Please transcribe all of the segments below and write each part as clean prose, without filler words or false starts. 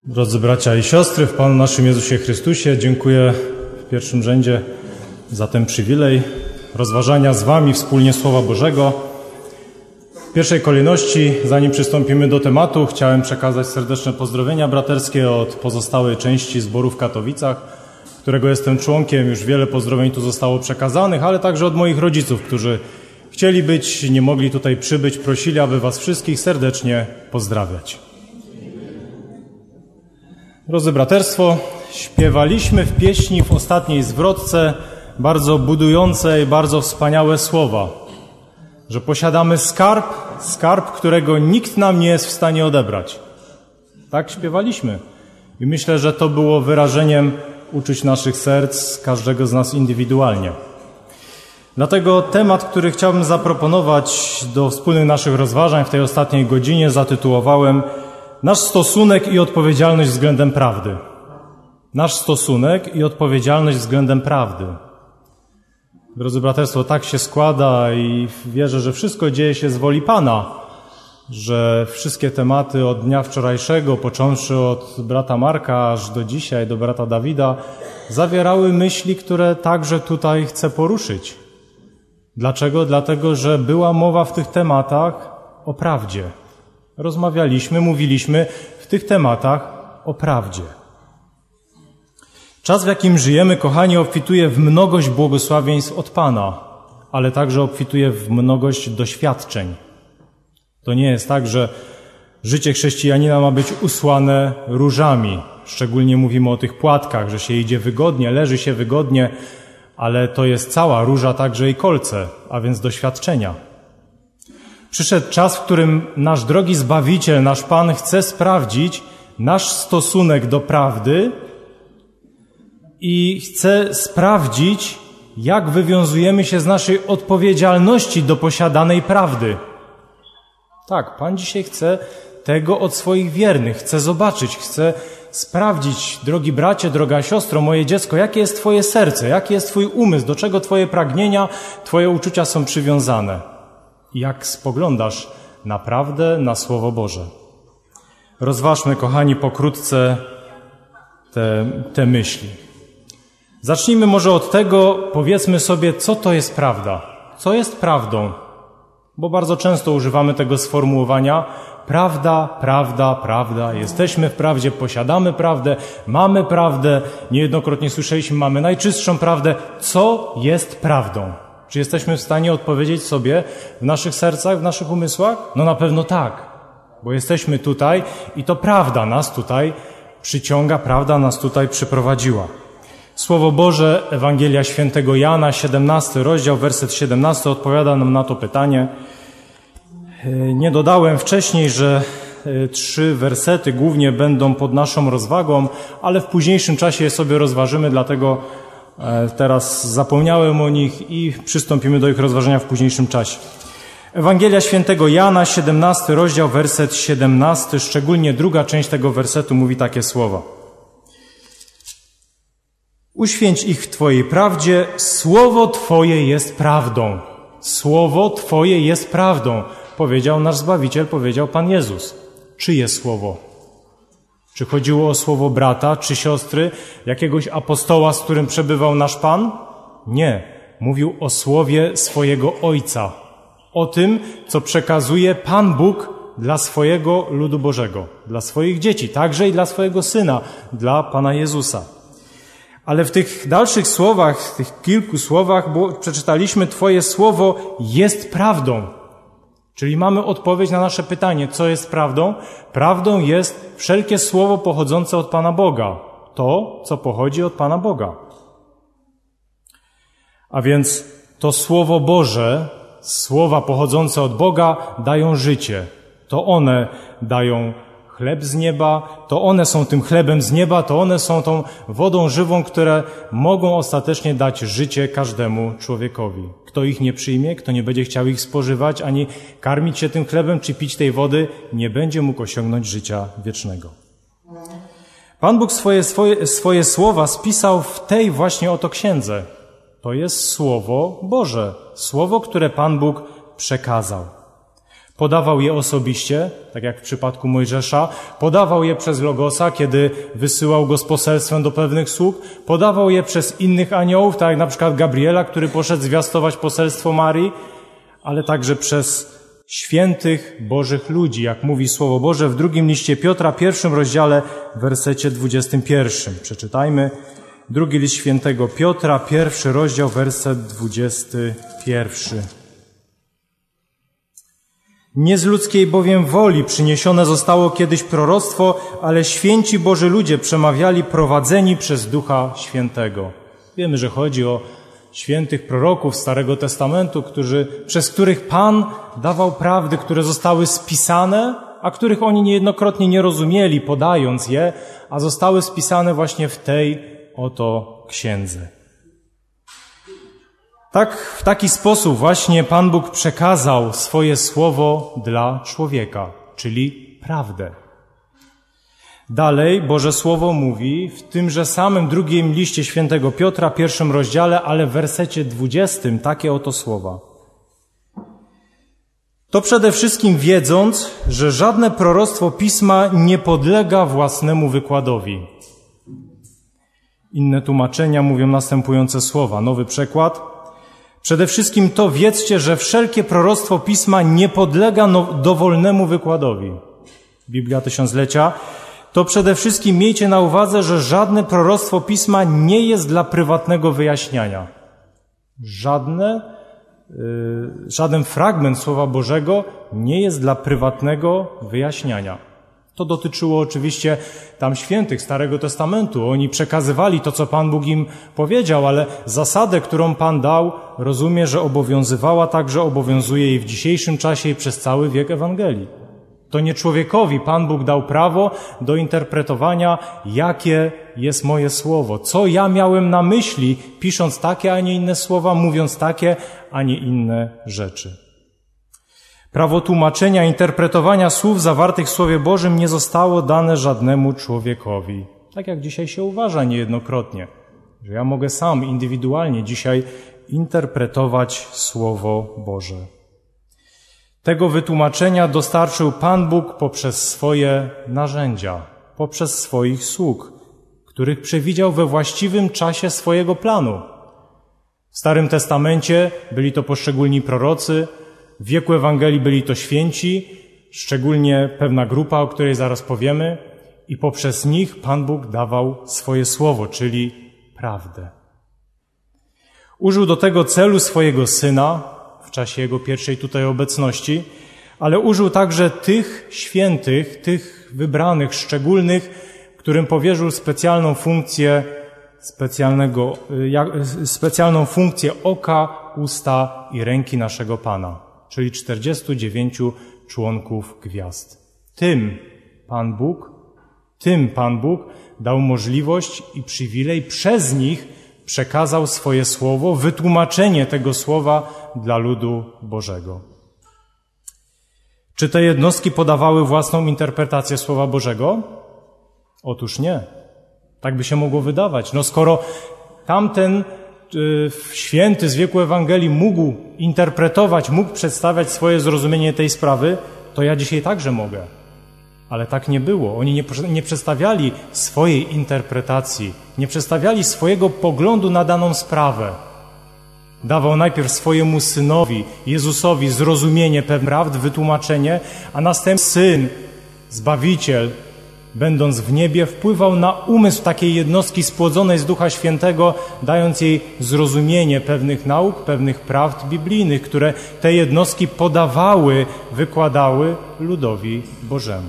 Drodzy bracia i siostry, w Panu naszym Jezusie Chrystusie, dziękuję w pierwszym rzędzie za ten przywilej rozważania z Wami wspólnie Słowa Bożego. W pierwszej kolejności, zanim przystąpimy do tematu, chciałem przekazać serdeczne pozdrowienia braterskie od pozostałej części zboru w Katowicach, którego jestem członkiem. Już wiele pozdrowień tu zostało przekazanych, ale także od moich rodziców, którzy chcieli być, nie mogli tutaj przybyć, prosili, aby Was wszystkich serdecznie pozdrawiać. Drodzy braterstwo, śpiewaliśmy w pieśni w ostatniej zwrotce bardzo budujące i bardzo wspaniałe słowa, że posiadamy skarb, którego nikt nam nie jest w stanie odebrać. Tak śpiewaliśmy. I myślę, że to było wyrażeniem uczuć naszych serc, każdego z nas indywidualnie. Dlatego temat, który chciałbym zaproponować do wspólnych naszych rozważań w tej ostatniej godzinie, zatytułowałem Nasz stosunek i odpowiedzialność względem prawdy. Nasz stosunek i odpowiedzialność względem prawdy. Drodzy braterstwo, tak się składa i wierzę, że wszystko dzieje się z woli Pana, że wszystkie tematy od dnia wczorajszego, począwszy od brata Marka aż do dzisiaj, do brata Dawida, zawierały myśli, które także tutaj chcę poruszyć. Dlaczego? Dlatego, że była mowa w tych tematach o prawdzie. Rozmawialiśmy, mówiliśmy w tych tematach o prawdzie. Czas, w jakim żyjemy, kochani, obfituje w mnogość błogosławieństw od Pana, ale także obfituje w mnogość doświadczeń. To nie jest tak, że życie chrześcijanina ma być usłane różami. Szczególnie mówimy o tych płatkach, że się idzie wygodnie, leży się wygodnie, ale to jest cała róża, także i kolce, a więc doświadczenia. Przyszedł czas, w którym nasz drogi Zbawiciel, nasz Pan chce sprawdzić nasz stosunek do prawdy i chce sprawdzić, jak wywiązujemy się z naszej odpowiedzialności do posiadanej prawdy. Tak, Pan dzisiaj chce tego od swoich wiernych, chce zobaczyć, chce sprawdzić, drogi bracie, droga siostro, moje dziecko, jakie jest Twoje serce, jaki jest Twój umysł, do czego Twoje pragnienia, Twoje uczucia są przywiązane. Jak spoglądasz na prawdę, na Słowo Boże. Rozważmy, kochani, pokrótce te myśli. Zacznijmy może od tego, powiedzmy sobie, co to jest prawda. Co jest prawdą? Bo bardzo często używamy tego sformułowania prawda, prawda, prawda. Jesteśmy w prawdzie, posiadamy prawdę, mamy prawdę. Niejednokrotnie słyszeliśmy, mamy najczystszą prawdę. Co jest prawdą? Czy jesteśmy w stanie odpowiedzieć sobie w naszych sercach, w naszych umysłach? No na pewno tak, bo jesteśmy tutaj i to prawda nas tutaj przyciąga, prawda nas tutaj przyprowadziła. Słowo Boże, Ewangelia Świętego Jana, 17 rozdział, werset 17 odpowiada nam na to pytanie. Nie dodałem wcześniej, że 3 wersety głównie będą pod naszą rozwagą, ale w późniejszym czasie je sobie rozważymy, dlatego teraz zapomniałem o nich i przystąpimy do ich rozważenia w późniejszym czasie. Ewangelia Świętego Jana, 17 rozdział, werset 17, szczególnie druga część tego wersetu mówi takie słowa. Uświęć ich w Twojej prawdzie, słowo Twoje jest prawdą. Słowo Twoje jest prawdą, powiedział nasz Zbawiciel, powiedział Pan Jezus. Czyje słowo? Czy chodziło o słowo brata, czy siostry, jakiegoś apostoła, z którym przebywał nasz Pan? Nie. Mówił o słowie swojego Ojca. O tym, co przekazuje Pan Bóg dla swojego ludu Bożego, dla swoich dzieci, także i dla swojego Syna, dla Pana Jezusa. Ale w tych dalszych słowach, w tych kilku słowach przeczytaliśmy Twoje słowo jest prawdą. Czyli mamy odpowiedź na nasze pytanie, co jest prawdą? Prawdą jest wszelkie słowo pochodzące od Pana Boga. To, co pochodzi od Pana Boga. A więc to Słowo Boże, słowa pochodzące od Boga dają życie. To one dają chleb z nieba, to one są tym chlebem z nieba, to one są tą wodą żywą, które mogą ostatecznie dać życie każdemu człowiekowi. Kto ich nie przyjmie, kto nie będzie chciał ich spożywać, ani karmić się tym chlebem, czy pić tej wody, nie będzie mógł osiągnąć życia wiecznego. Pan Bóg swoje słowa spisał w tej właśnie oto księdze. To jest Słowo Boże, Słowo, które Pan Bóg przekazał. Podawał je osobiście, tak jak w przypadku Mojżesza, podawał je przez Logosa, kiedy wysyłał go z poselstwem do pewnych sług, podawał je przez innych aniołów, tak jak na przykład Gabriela, który poszedł zwiastować poselstwo Marii, ale także przez świętych Bożych ludzi, jak mówi Słowo Boże w drugim liście Piotra, 1 rozdziale, w wersecie 21. Przeczytajmy. Drugi list świętego Piotra, 1 rozdział, werset 21. Nie z ludzkiej bowiem woli przyniesione zostało kiedyś proroctwo, ale święci Boży ludzie przemawiali prowadzeni przez Ducha Świętego. Wiemy, że chodzi o świętych proroków Starego Testamentu, przez których Pan dawał prawdy, które zostały spisane, a których oni niejednokrotnie nie rozumieli, podając je, a zostały spisane właśnie w tej oto księdze. Tak, w taki sposób właśnie Pan Bóg przekazał swoje słowo dla człowieka, czyli prawdę. Dalej Boże Słowo mówi w tymże samym drugim liście świętego Piotra, 1 rozdziale, ale w wersecie 20 takie oto słowa. To przede wszystkim wiedząc, że żadne proroctwo Pisma nie podlega własnemu wykładowi. Inne tłumaczenia mówią następujące słowa. Nowy przekład. Przede wszystkim to wiedzcie, że wszelkie proroctwo Pisma nie podlega dowolnemu wykładowi. Biblia Tysiąclecia. To przede wszystkim miejcie na uwadze, że żadne proroctwo Pisma nie jest dla prywatnego wyjaśniania. Żaden fragment Słowa Bożego nie jest dla prywatnego wyjaśniania. To dotyczyło oczywiście tam świętych Starego Testamentu. Oni przekazywali to, co Pan Bóg im powiedział, ale zasadę, którą Pan dał, rozumie, że obowiązywała, także obowiązuje i w dzisiejszym czasie i przez cały wiek Ewangelii. To nie człowiekowi Pan Bóg dał prawo do interpretowania, jakie jest moje słowo, co ja miałem na myśli, pisząc takie, a nie inne słowa, mówiąc takie, a nie inne rzeczy. Prawo tłumaczenia, interpretowania słów zawartych w Słowie Bożym nie zostało dane żadnemu człowiekowi. Tak jak dzisiaj się uważa niejednokrotnie, że ja mogę sam indywidualnie dzisiaj interpretować Słowo Boże. Tego wytłumaczenia dostarczył Pan Bóg poprzez swoje narzędzia, poprzez swoich sług, których przewidział we właściwym czasie swojego planu. W Starym Testamencie byli to poszczególni prorocy, w wieku Ewangelii byli to święci, szczególnie pewna grupa, o której zaraz powiemy, i poprzez nich Pan Bóg dawał swoje słowo, czyli prawdę. Użył do tego celu swojego Syna w czasie Jego pierwszej tutaj obecności, ale użył także tych świętych, tych wybranych, szczególnych, którym powierzył specjalną funkcję oka, usta i ręki naszego Pana, czyli 49 członków gwiazd. Tym Pan Bóg dał możliwość i przywilej, przez nich przekazał swoje słowo, wytłumaczenie tego słowa dla ludu Bożego. Czy te jednostki podawały własną interpretację Słowa Bożego? Otóż nie. Tak by się mogło wydawać. Skoro tamten święty z wieku Ewangelii mógł interpretować, mógł przedstawiać swoje zrozumienie tej sprawy, to ja dzisiaj także mogę. Ale tak nie było. Oni nie przedstawiali swojej interpretacji, nie przedstawiali swojego poglądu na daną sprawę. Dawał najpierw swojemu Synowi, Jezusowi, zrozumienie pewnych prawd, wytłumaczenie, a następnie Syn, Zbawiciel, będąc w niebie, wpływał na umysł takiej jednostki spłodzonej z Ducha Świętego, dając jej zrozumienie pewnych nauk, pewnych prawd biblijnych, które te jednostki podawały, wykładały ludowi Bożemu.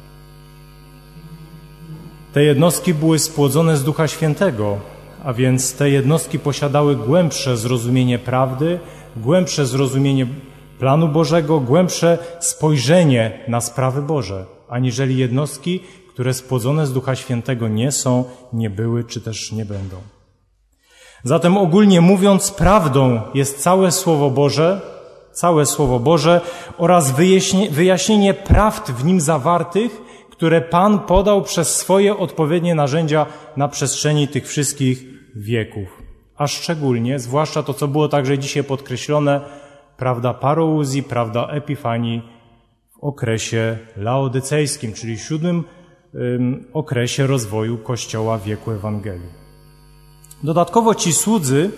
Te jednostki były spłodzone z Ducha Świętego, a więc te jednostki posiadały głębsze zrozumienie prawdy, głębsze zrozumienie planu Bożego, głębsze spojrzenie na sprawy Boże, aniżeli jednostki, które spłodzone z Ducha Świętego nie są, nie były, czy też nie będą. Zatem ogólnie mówiąc, prawdą jest całe Słowo Boże oraz wyjaśnienie prawd w nim zawartych, które Pan podał przez swoje odpowiednie narzędzia na przestrzeni tych wszystkich wieków. A szczególnie, zwłaszcza to, co było także dzisiaj podkreślone, prawda parouzji, prawda epifanii, okresie laodycejskim, czyli 7. okresie rozwoju Kościoła w wieku Ewangelii. Dodatkowo ci słudzy,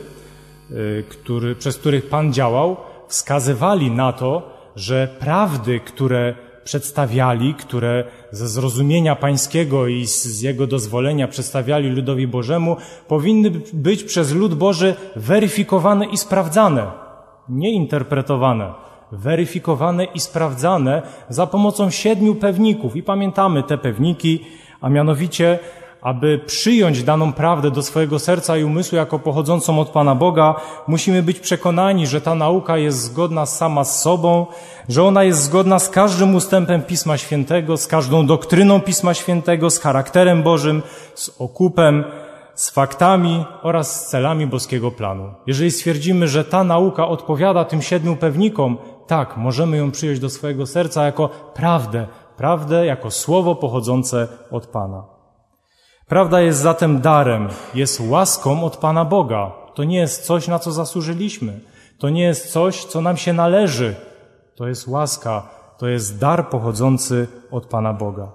przez których Pan działał, wskazywali na to, że prawdy, które przedstawiali, które ze zrozumienia Pańskiego i z Jego dozwolenia przedstawiali ludowi Bożemu, powinny być przez lud Boży weryfikowane i sprawdzane, nie interpretowane, weryfikowane i sprawdzane za pomocą 7 pewników. I pamiętamy te pewniki, a mianowicie, aby przyjąć daną prawdę do swojego serca i umysłu jako pochodzącą od Pana Boga, musimy być przekonani, że ta nauka jest zgodna sama z sobą, że ona jest zgodna z każdym ustępem Pisma Świętego, z każdą doktryną Pisma Świętego, z charakterem Bożym, z okupem, z faktami oraz z celami boskiego planu. Jeżeli stwierdzimy, że ta nauka odpowiada tym 7 pewnikom, tak, możemy ją przyjąć do swojego serca jako prawdę jako słowo pochodzące od Pana. Prawda jest zatem darem, jest łaską od Pana Boga. To nie jest coś, na co zasłużyliśmy. To nie jest coś, co nam się należy. To jest łaska, to jest dar pochodzący od Pana Boga.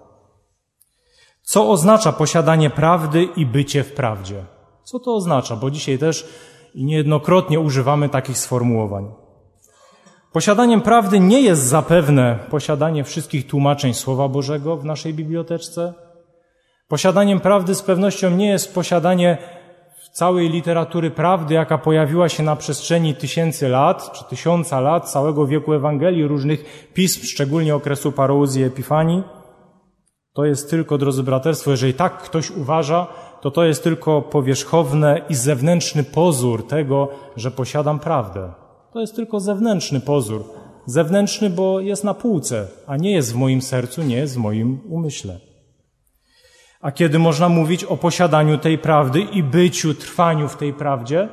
Co oznacza posiadanie prawdy i bycie w prawdzie? Co to oznacza? Bo dzisiaj też i niejednokrotnie używamy takich sformułowań. Posiadaniem prawdy nie jest zapewne posiadanie wszystkich tłumaczeń Słowa Bożego w naszej biblioteczce. Posiadaniem prawdy z pewnością nie jest posiadanie całej literatury prawdy, jaka pojawiła się na przestrzeni 1000 lat, czy 1000 lat, całego wieku Ewangelii, różnych pism, szczególnie okresu Parouzji i Epifanii. To jest tylko, drodzy braterstwo, jeżeli tak ktoś uważa, to jest tylko powierzchowny i zewnętrzny pozór tego, że posiadam prawdę. To jest tylko zewnętrzny pozór. Zewnętrzny, bo jest na półce, a nie jest w moim sercu, nie jest w moim umyśle. A kiedy można mówić o posiadaniu tej prawdy i byciu, trwaniu w tej prawdzie?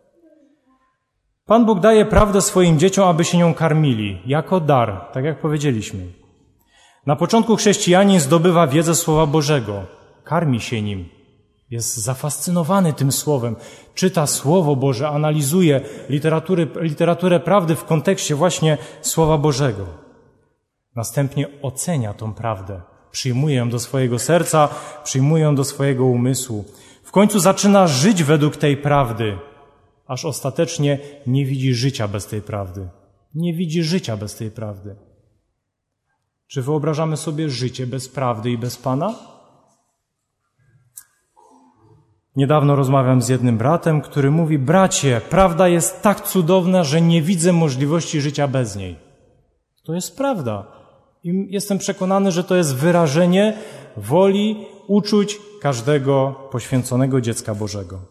Pan Bóg daje prawdę swoim dzieciom, aby się nią karmili, jako dar, tak jak powiedzieliśmy. Na początku chrześcijanin zdobywa wiedzę Słowa Bożego, karmi się nim, jest zafascynowany tym Słowem, czyta Słowo Boże, analizuje literaturę prawdy w kontekście właśnie Słowa Bożego. Następnie ocenia tą prawdę. Przyjmuje ją do swojego serca, przyjmuje ją do swojego umysłu. W końcu zaczyna żyć według tej prawdy, aż ostatecznie nie widzi życia bez tej prawdy. Nie widzi życia bez tej prawdy. Czy wyobrażamy sobie życie bez prawdy i bez Pana? Niedawno rozmawiam z jednym bratem, który mówi: bracie, prawda jest tak cudowna, że nie widzę możliwości życia bez niej. To jest prawda. I jestem przekonany, że to jest wyrażenie woli, uczuć każdego poświęconego dziecka Bożego.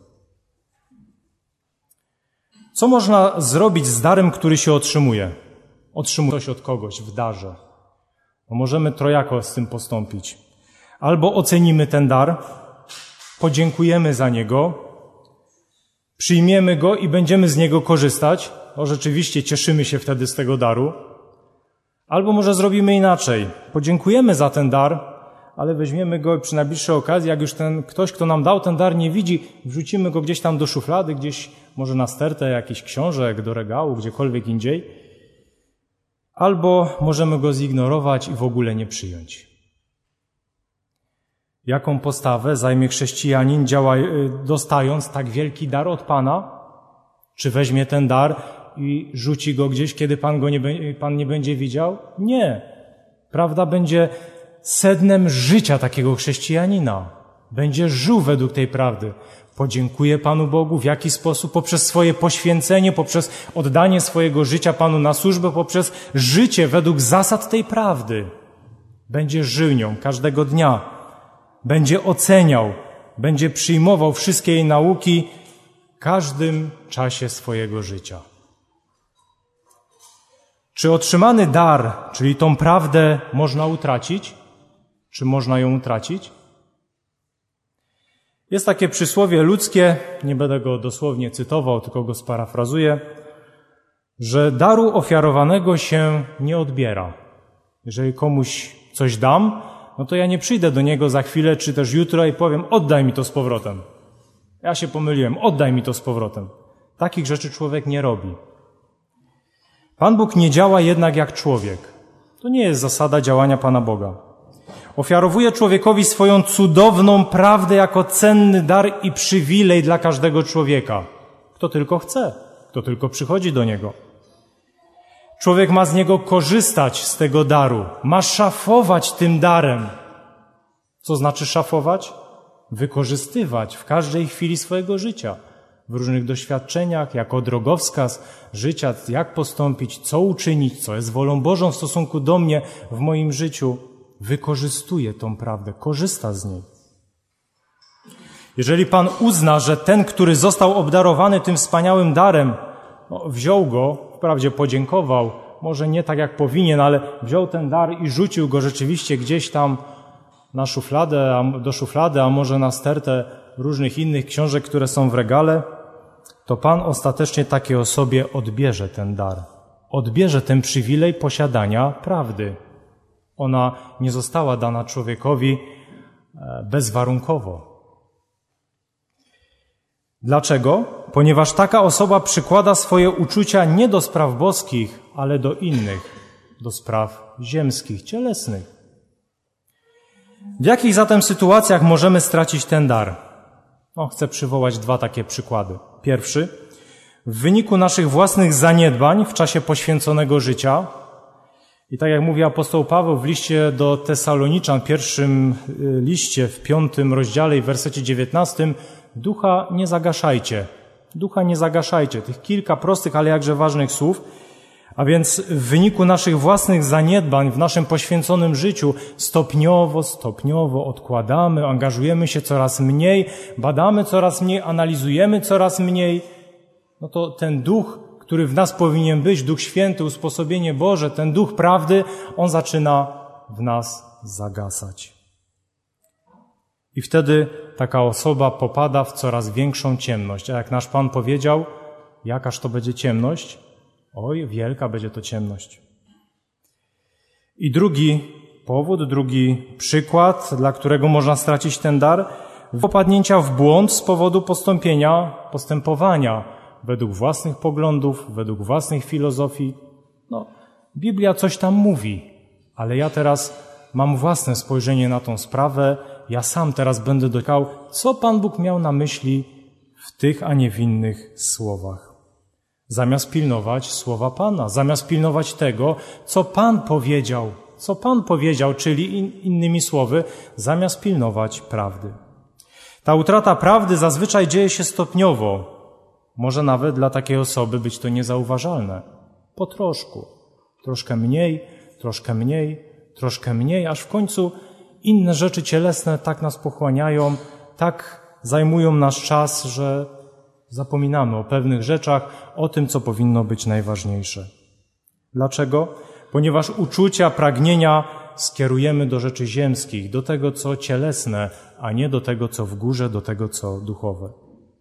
Co można zrobić z darem, który się otrzymuje? Otrzymuje coś od kogoś w darze. No możemy trojako z tym postąpić. Albo ocenimy ten dar, podziękujemy za niego, przyjmiemy go i będziemy z niego korzystać. No rzeczywiście cieszymy się wtedy z tego daru. Albo może zrobimy inaczej. Podziękujemy za ten dar, ale weźmiemy go przy najbliższej okazji, jak już ten ktoś, kto nam dał ten dar, nie widzi, wrzucimy go gdzieś tam do szuflady, gdzieś może na stertę jakichś książek, do regału, gdziekolwiek indziej. Albo możemy go zignorować i w ogóle nie przyjąć. Jaką postawę zajmie chrześcijanin, dostając tak wielki dar od Pana? Czy weźmie ten dar i rzuci go gdzieś, kiedy Pan nie będzie widział? Nie. Prawda będzie sednem życia takiego chrześcijanina. Będzie żył według tej prawdy. Podziękuje Panu Bogu w jaki sposób? Poprzez swoje poświęcenie, poprzez oddanie swojego życia Panu na służbę, poprzez życie według zasad tej prawdy. Będzie żył nią każdego dnia. Będzie oceniał, będzie przyjmował wszystkie jej nauki w każdym czasie swojego życia. Czy otrzymany dar, czyli tą prawdę, można utracić? Czy można ją utracić? Jest takie przysłowie ludzkie, nie będę go dosłownie cytował, tylko go sparafrazuję, że daru ofiarowanego się nie odbiera. Jeżeli komuś coś dam, no to ja nie przyjdę do niego za chwilę, czy też jutro i powiem: oddaj mi to z powrotem. Ja się pomyliłem, oddaj mi to z powrotem. Takich rzeczy człowiek nie robi. Pan Bóg nie działa jednak jak człowiek. To nie jest zasada działania Pana Boga. Ofiarowuje człowiekowi swoją cudowną prawdę jako cenny dar i przywilej dla każdego człowieka. Kto tylko chce, kto tylko przychodzi do Niego. Człowiek ma z niego korzystać, z tego daru. Ma szafować tym darem. Co znaczy szafować? Wykorzystywać w każdej chwili swojego życia. W różnych doświadczeniach, jako drogowskaz życia, jak postąpić, co uczynić, co jest wolą Bożą w stosunku do mnie w moim życiu. Wykorzystuje tą prawdę, korzysta z niej. Jeżeli Pan uzna, że ten, który został obdarowany tym wspaniałym darem, wziął go, wprawdzie podziękował, może nie tak jak powinien, ale wziął ten dar i rzucił go rzeczywiście gdzieś tam na szufladę, do szuflady, a może na stertę różnych innych książek, które są w regale, to Pan ostatecznie takiej osobie odbierze ten dar. Odbierze ten przywilej posiadania prawdy. Ona nie została dana człowiekowi bezwarunkowo. Dlaczego? Ponieważ taka osoba przykłada swoje uczucia nie do spraw boskich, ale do innych, do spraw ziemskich, cielesnych. W jakich zatem sytuacjach możemy stracić ten dar? Chcę przywołać 2 takie przykłady. Pierwszy, w wyniku naszych własnych zaniedbań w czasie poświęconego życia. I tak jak mówi apostoł Paweł w liście do Tesaloniczan, 1 liście, w 5 rozdziale i w wersecie 19, ducha nie zagaszajcie. Ducha nie zagaszajcie. Tych kilka prostych, ale jakże ważnych słów. A więc w wyniku naszych własnych zaniedbań w naszym poświęconym życiu stopniowo odkładamy, angażujemy się coraz mniej, badamy coraz mniej, analizujemy coraz mniej. No to ten duch, który w nas powinien być, Duch Święty, usposobienie Boże, ten duch prawdy, on zaczyna w nas zagasać. I wtedy taka osoba popada w coraz większą ciemność. A jak nasz Pan powiedział, jakaż to będzie ciemność? Oj, wielka będzie to ciemność. I drugi powód, drugi przykład, dla którego można stracić ten dar, popadnięcia w błąd z powodu postępowania według własnych poglądów, według własnych filozofii. Biblia coś tam mówi, ale ja teraz mam własne spojrzenie na tą sprawę, ja sam teraz będę dotykał, co Pan Bóg miał na myśli w tych, a nie w innych słowach. Zamiast pilnować słowa Pana, zamiast pilnować tego, co Pan powiedział, czyli innymi słowy, zamiast pilnować prawdy. Ta utrata prawdy zazwyczaj dzieje się stopniowo. Może nawet dla takiej osoby być to niezauważalne. Po troszku. Troszkę mniej, aż w końcu inne rzeczy cielesne tak nas pochłaniają, tak zajmują nasz czas, że zapominamy o pewnych rzeczach, o tym, co powinno być najważniejsze. Dlaczego? Ponieważ uczucia, pragnienia skierujemy do rzeczy ziemskich, do tego, co cielesne, a nie do tego, co w górze, do tego, co duchowe.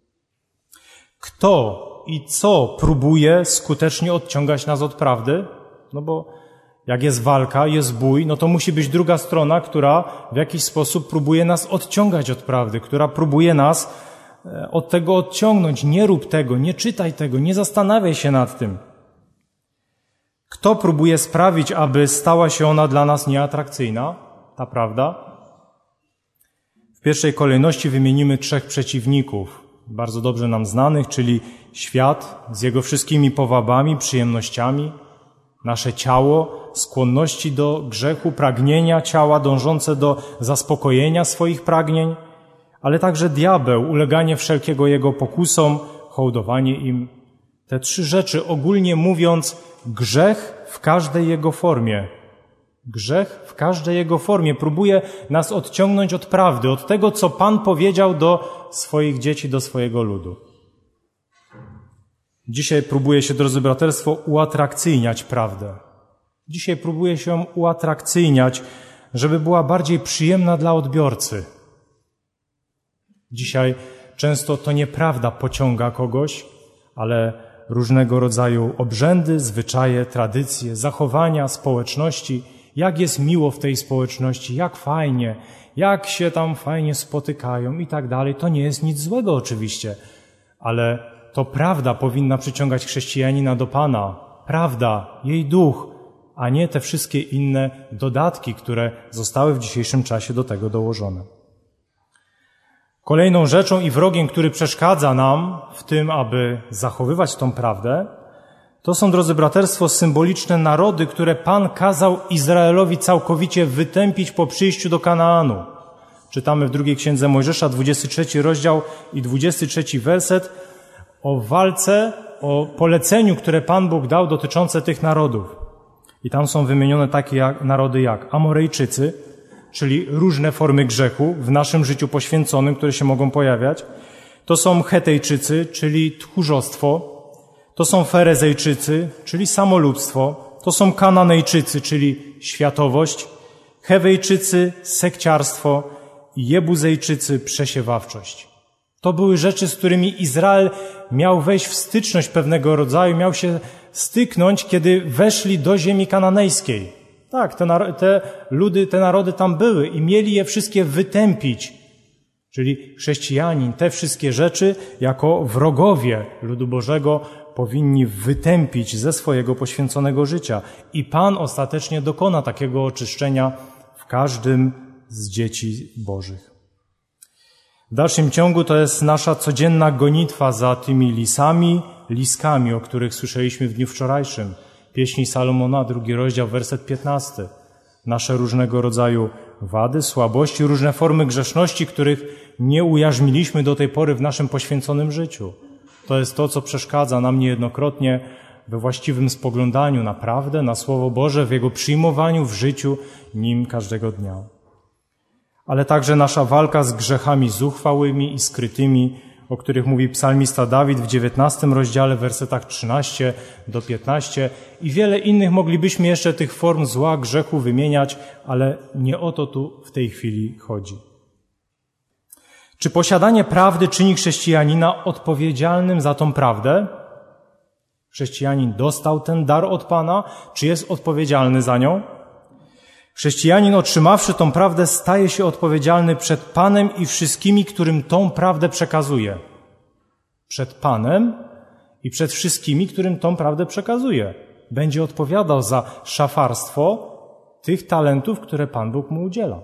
Kto i co próbuje skutecznie odciągać nas od prawdy? Bo jak jest walka, jest bój, to musi być druga strona, która w jakiś sposób próbuje nas odciągać od prawdy, która próbuje nas od tego odciągnąć. Nie rób tego, nie czytaj tego, nie zastanawiaj się nad tym. Kto próbuje sprawić, aby stała się ona dla nas nieatrakcyjna, ta prawda? W pierwszej kolejności wymienimy 3 przeciwników, bardzo dobrze nam znanych, czyli świat z jego wszystkimi powabami, przyjemnościami, nasze ciało, skłonności do grzechu, pragnienia ciała dążące do zaspokojenia swoich pragnień, ale także diabeł, uleganie wszelkiego jego pokusom, hołdowanie im. Te 3 rzeczy, ogólnie mówiąc, grzech w każdej jego formie. Grzech w każdej jego formie próbuje nas odciągnąć od prawdy, od tego, co Pan powiedział do swoich dzieci, do swojego ludu. Dzisiaj próbuje się, drodzy braterstwo, uatrakcyjniać prawdę. Dzisiaj próbuje się ją uatrakcyjniać, żeby była bardziej przyjemna dla odbiorcy. Dzisiaj często to nieprawda pociąga kogoś, ale różnego rodzaju obrzędy, zwyczaje, tradycje, zachowania społeczności, jak jest miło w tej społeczności, jak fajnie, jak się tam fajnie spotykają i tak dalej. To nie jest nic złego oczywiście, ale to prawda powinna przyciągać chrześcijanina do Pana. Prawda, jej duch, a nie te wszystkie inne dodatki, które zostały w dzisiejszym czasie do tego dołożone. Kolejną rzeczą i wrogiem, który przeszkadza nam w tym, aby zachowywać tą prawdę, to są, drodzy braterstwo, symboliczne narody, które Pan kazał Izraelowi całkowicie wytępić po przyjściu do Kanaanu. Czytamy w drugiej Księdze Mojżesza, 23 rozdział i 23 werset o walce, o poleceniu, które Pan Bóg dał dotyczące tych narodów. I tam są wymienione takie narody jak Amorejczycy, czyli różne formy grzechu w naszym życiu poświęconym, które się mogą pojawiać. To są Hetejczycy, czyli tchórzostwo. To są Ferezejczycy, czyli samolubstwo. To są Kananejczycy, czyli światowość. Hewejczycy, sekciarstwo i Jebuzejczycy, przesiewawczość. To były rzeczy, z którymi Izrael miał wejść w styczność pewnego rodzaju, miał się styknąć, kiedy weszli do ziemi kananejskiej. Tak, te narody tam były i mieli je wszystkie wytępić. Czyli chrześcijanin te wszystkie rzeczy jako wrogowie ludu Bożego powinni wytępić ze swojego poświęconego życia. I Pan ostatecznie dokona takiego oczyszczenia w każdym z dzieci Bożych. W dalszym ciągu to jest nasza codzienna gonitwa za tymi liskami, o których słyszeliśmy w dniu wczorajszym. Pieśni Salomona, 2 rozdział, werset 15. Nasze różnego rodzaju wady, słabości, różne formy grzeszności, których nie ujarzmiliśmy do tej pory w naszym poświęconym życiu. To jest to, co przeszkadza nam niejednokrotnie we właściwym spoglądaniu na prawdę, na Słowo Boże, w Jego przyjmowaniu w życiu nim każdego dnia. Ale także nasza walka z grzechami zuchwałymi i skrytymi, o których mówi psalmista Dawid w 19 rozdziale, w wersetach 13 do 15 i wiele innych moglibyśmy jeszcze tych form zła, grzechu wymieniać, ale nie o to tu w tej chwili chodzi. Czy posiadanie prawdy czyni chrześcijanina odpowiedzialnym za tą prawdę? Chrześcijanin dostał ten dar od Pana, czy jest odpowiedzialny za nią? Chrześcijanin, otrzymawszy tą prawdę, staje się odpowiedzialny przed Panem i wszystkimi, którym tą prawdę przekazuje. Przed Panem i przed wszystkimi, którym tą prawdę przekazuje. Będzie odpowiadał za szafarstwo tych talentów, które Pan Bóg mu udziela.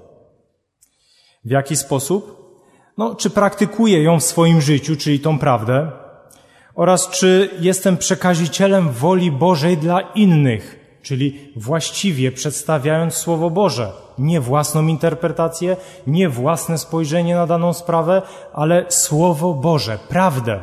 W jaki sposób? Czy praktykuje ją w swoim życiu, czyli tą prawdę? Oraz czy jestem przekazicielem woli Bożej dla innych, czyli właściwie przedstawiając Słowo Boże, nie własną interpretację, nie własne spojrzenie na daną sprawę, ale Słowo Boże, prawdę.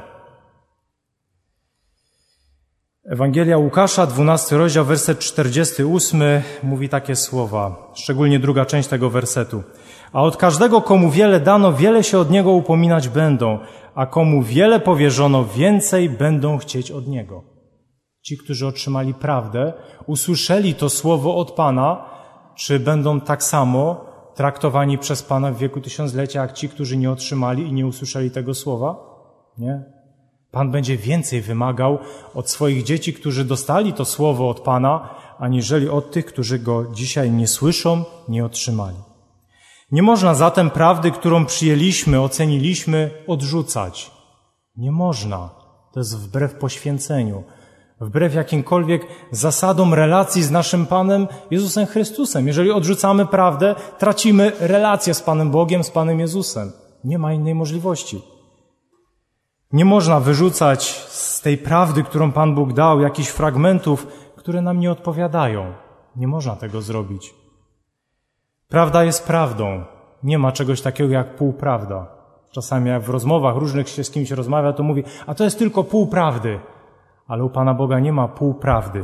Ewangelia Łukasza, 12 rozdział, werset 48 mówi takie słowa, szczególnie druga część tego wersetu. A od każdego, komu wiele dano, wiele się od niego upominać będą, a komu wiele powierzono, więcej będą chcieć od niego. Ci, którzy otrzymali prawdę, usłyszeli to słowo od Pana, czy będą tak samo traktowani przez Pana w wieku tysiąclecia, jak ci, którzy nie otrzymali i nie usłyszeli tego słowa? Nie. Pan będzie więcej wymagał od swoich dzieci, którzy dostali to słowo od Pana, aniżeli od tych, którzy go dzisiaj nie słyszą, nie otrzymali. Nie można zatem prawdy, którą przyjęliśmy, oceniliśmy, odrzucać. Nie można. To jest wbrew poświęceniu. Wbrew jakimkolwiek zasadom relacji z naszym Panem Jezusem Chrystusem. Jeżeli odrzucamy prawdę, tracimy relację z Panem Bogiem, z Panem Jezusem. Nie ma innej możliwości. Nie można wyrzucać z tej prawdy, którą Pan Bóg dał, jakichś fragmentów, które nam nie odpowiadają. Nie można tego zrobić. Prawda jest prawdą. Nie ma czegoś takiego jak półprawda. Czasami jak w rozmowach różnych się z kimś rozmawia, to mówi, a to jest tylko pół prawdy. Ale u Pana Boga nie ma półprawdy.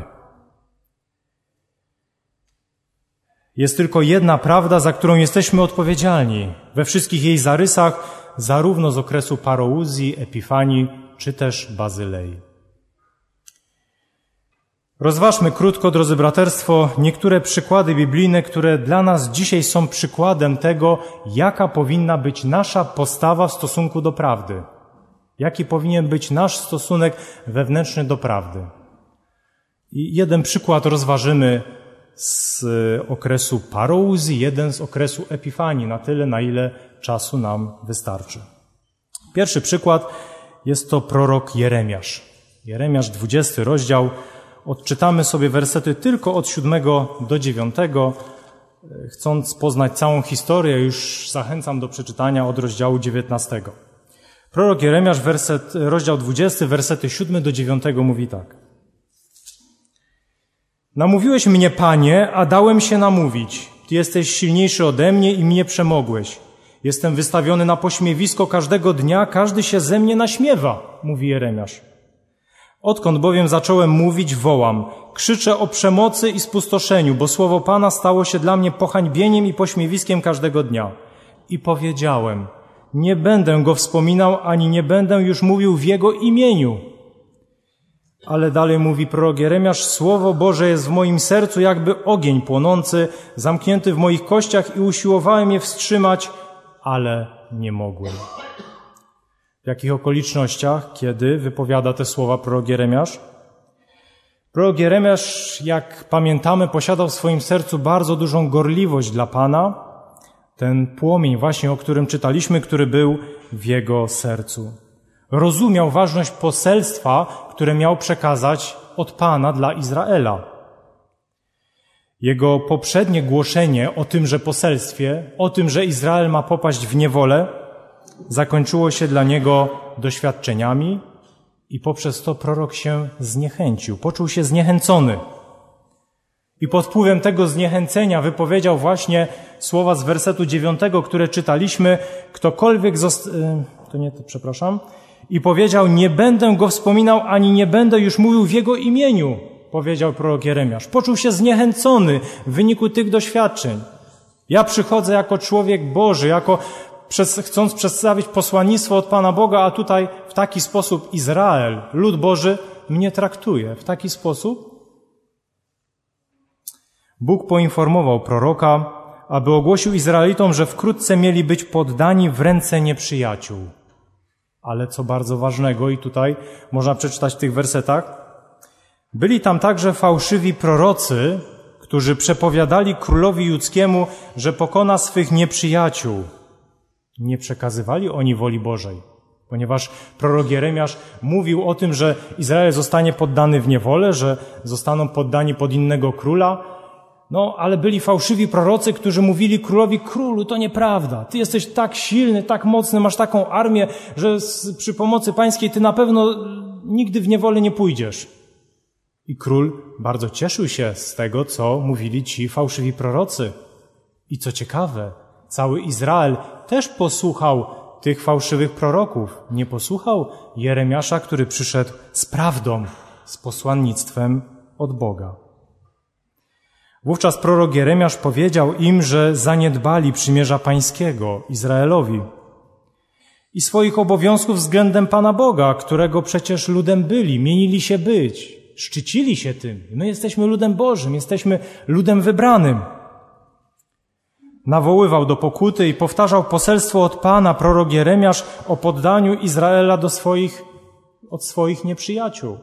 Jest tylko jedna prawda, za którą jesteśmy odpowiedzialni we wszystkich jej zarysach, zarówno z okresu parouzji, Epifanii, czy też Bazylei. Rozważmy krótko, drodzy braterstwo, niektóre przykłady biblijne, które dla nas dzisiaj są przykładem tego, jaka powinna być nasza postawa w stosunku do prawdy. Jaki powinien być nasz stosunek wewnętrzny do prawdy. I jeden przykład rozważymy z okresu parouzji, jeden z okresu Epifanii, na tyle, na ile czasu nam wystarczy. Pierwszy przykład jest to prorok Jeremiasz. Jeremiasz, 20 rozdział, odczytamy sobie wersety tylko od 7 do 9. Chcąc poznać całą historię, już zachęcam do przeczytania od rozdziału 19. Prorok Jeremiasz, rozdział 20, wersety 7 do 9 mówi tak. Namówiłeś mnie, Panie, a dałem się namówić. Ty jesteś silniejszy ode mnie i mnie przemogłeś. Jestem wystawiony na pośmiewisko każdego dnia, każdy się ze mnie naśmiewa, mówi Jeremiasz. Odkąd bowiem zacząłem mówić, wołam. Krzyczę o przemocy i spustoszeniu, bo słowo Pana stało się dla mnie pohańbieniem i pośmiewiskiem każdego dnia. I powiedziałem, nie będę go wspominał, ani nie będę już mówił w jego imieniu. Ale dalej mówi prorok Jeremiasz, Słowo Boże jest w moim sercu jakby ogień płonący, zamknięty w moich kościach i usiłowałem je wstrzymać, ale nie mogłem. W jakich okolicznościach, kiedy wypowiada te słowa prorok Jeremiasz? Prorok Jeremiasz, jak pamiętamy, posiadał w swoim sercu bardzo dużą gorliwość dla Pana. Ten płomień właśnie, o którym czytaliśmy, który był w jego sercu. Rozumiał ważność poselstwa, które miał przekazać od Pana dla Izraela. Jego poprzednie głoszenie o tymże poselstwie, o tym, że Izrael ma popaść w niewolę, zakończyło się dla niego doświadczeniami i poprzez to prorok się zniechęcił, poczuł się zniechęcony. I pod wpływem tego zniechęcenia wypowiedział właśnie słowa z wersetu 9, które czytaliśmy, i powiedział, nie będę go wspominał, ani nie będę już mówił w jego imieniu, powiedział prorok Jeremiasz. Poczuł się zniechęcony w wyniku tych doświadczeń. Ja przychodzę jako człowiek Boży, chcąc przedstawić posłannictwo od Pana Boga, a tutaj w taki sposób Izrael, lud Boży, mnie traktuje. W taki sposób Bóg poinformował proroka, aby ogłosił Izraelitom, że wkrótce mieli być poddani w ręce nieprzyjaciół. Ale co bardzo ważnego, i tutaj można przeczytać w tych wersetach, byli tam także fałszywi prorocy, którzy przepowiadali królowi judzkiemu, że pokona swych nieprzyjaciół. Nie przekazywali oni woli Bożej, ponieważ prorok Jeremiasz mówił o tym, że Izrael zostanie poddany w niewolę, że zostaną poddani pod innego króla. Ale byli fałszywi prorocy, którzy mówili królowi, królu, to nieprawda. Ty jesteś tak silny, tak mocny, masz taką armię, że przy pomocy pańskiej ty na pewno nigdy w niewolę nie pójdziesz. I król bardzo cieszył się z tego, co mówili ci fałszywi prorocy. I co ciekawe, cały Izrael też posłuchał tych fałszywych proroków. Nie posłuchał Jeremiasza, który przyszedł z prawdą, z posłannictwem od Boga. Wówczas prorok Jeremiasz powiedział im, że zaniedbali przymierza pańskiego Izraelowi i swoich obowiązków względem Pana Boga, którego przecież ludem byli, mienili się być, szczycili się tym. My jesteśmy ludem Bożym, jesteśmy ludem wybranym. Nawoływał do pokuty i powtarzał poselstwo od Pana prorok Jeremiasz o poddaniu Izraela od swoich nieprzyjaciół.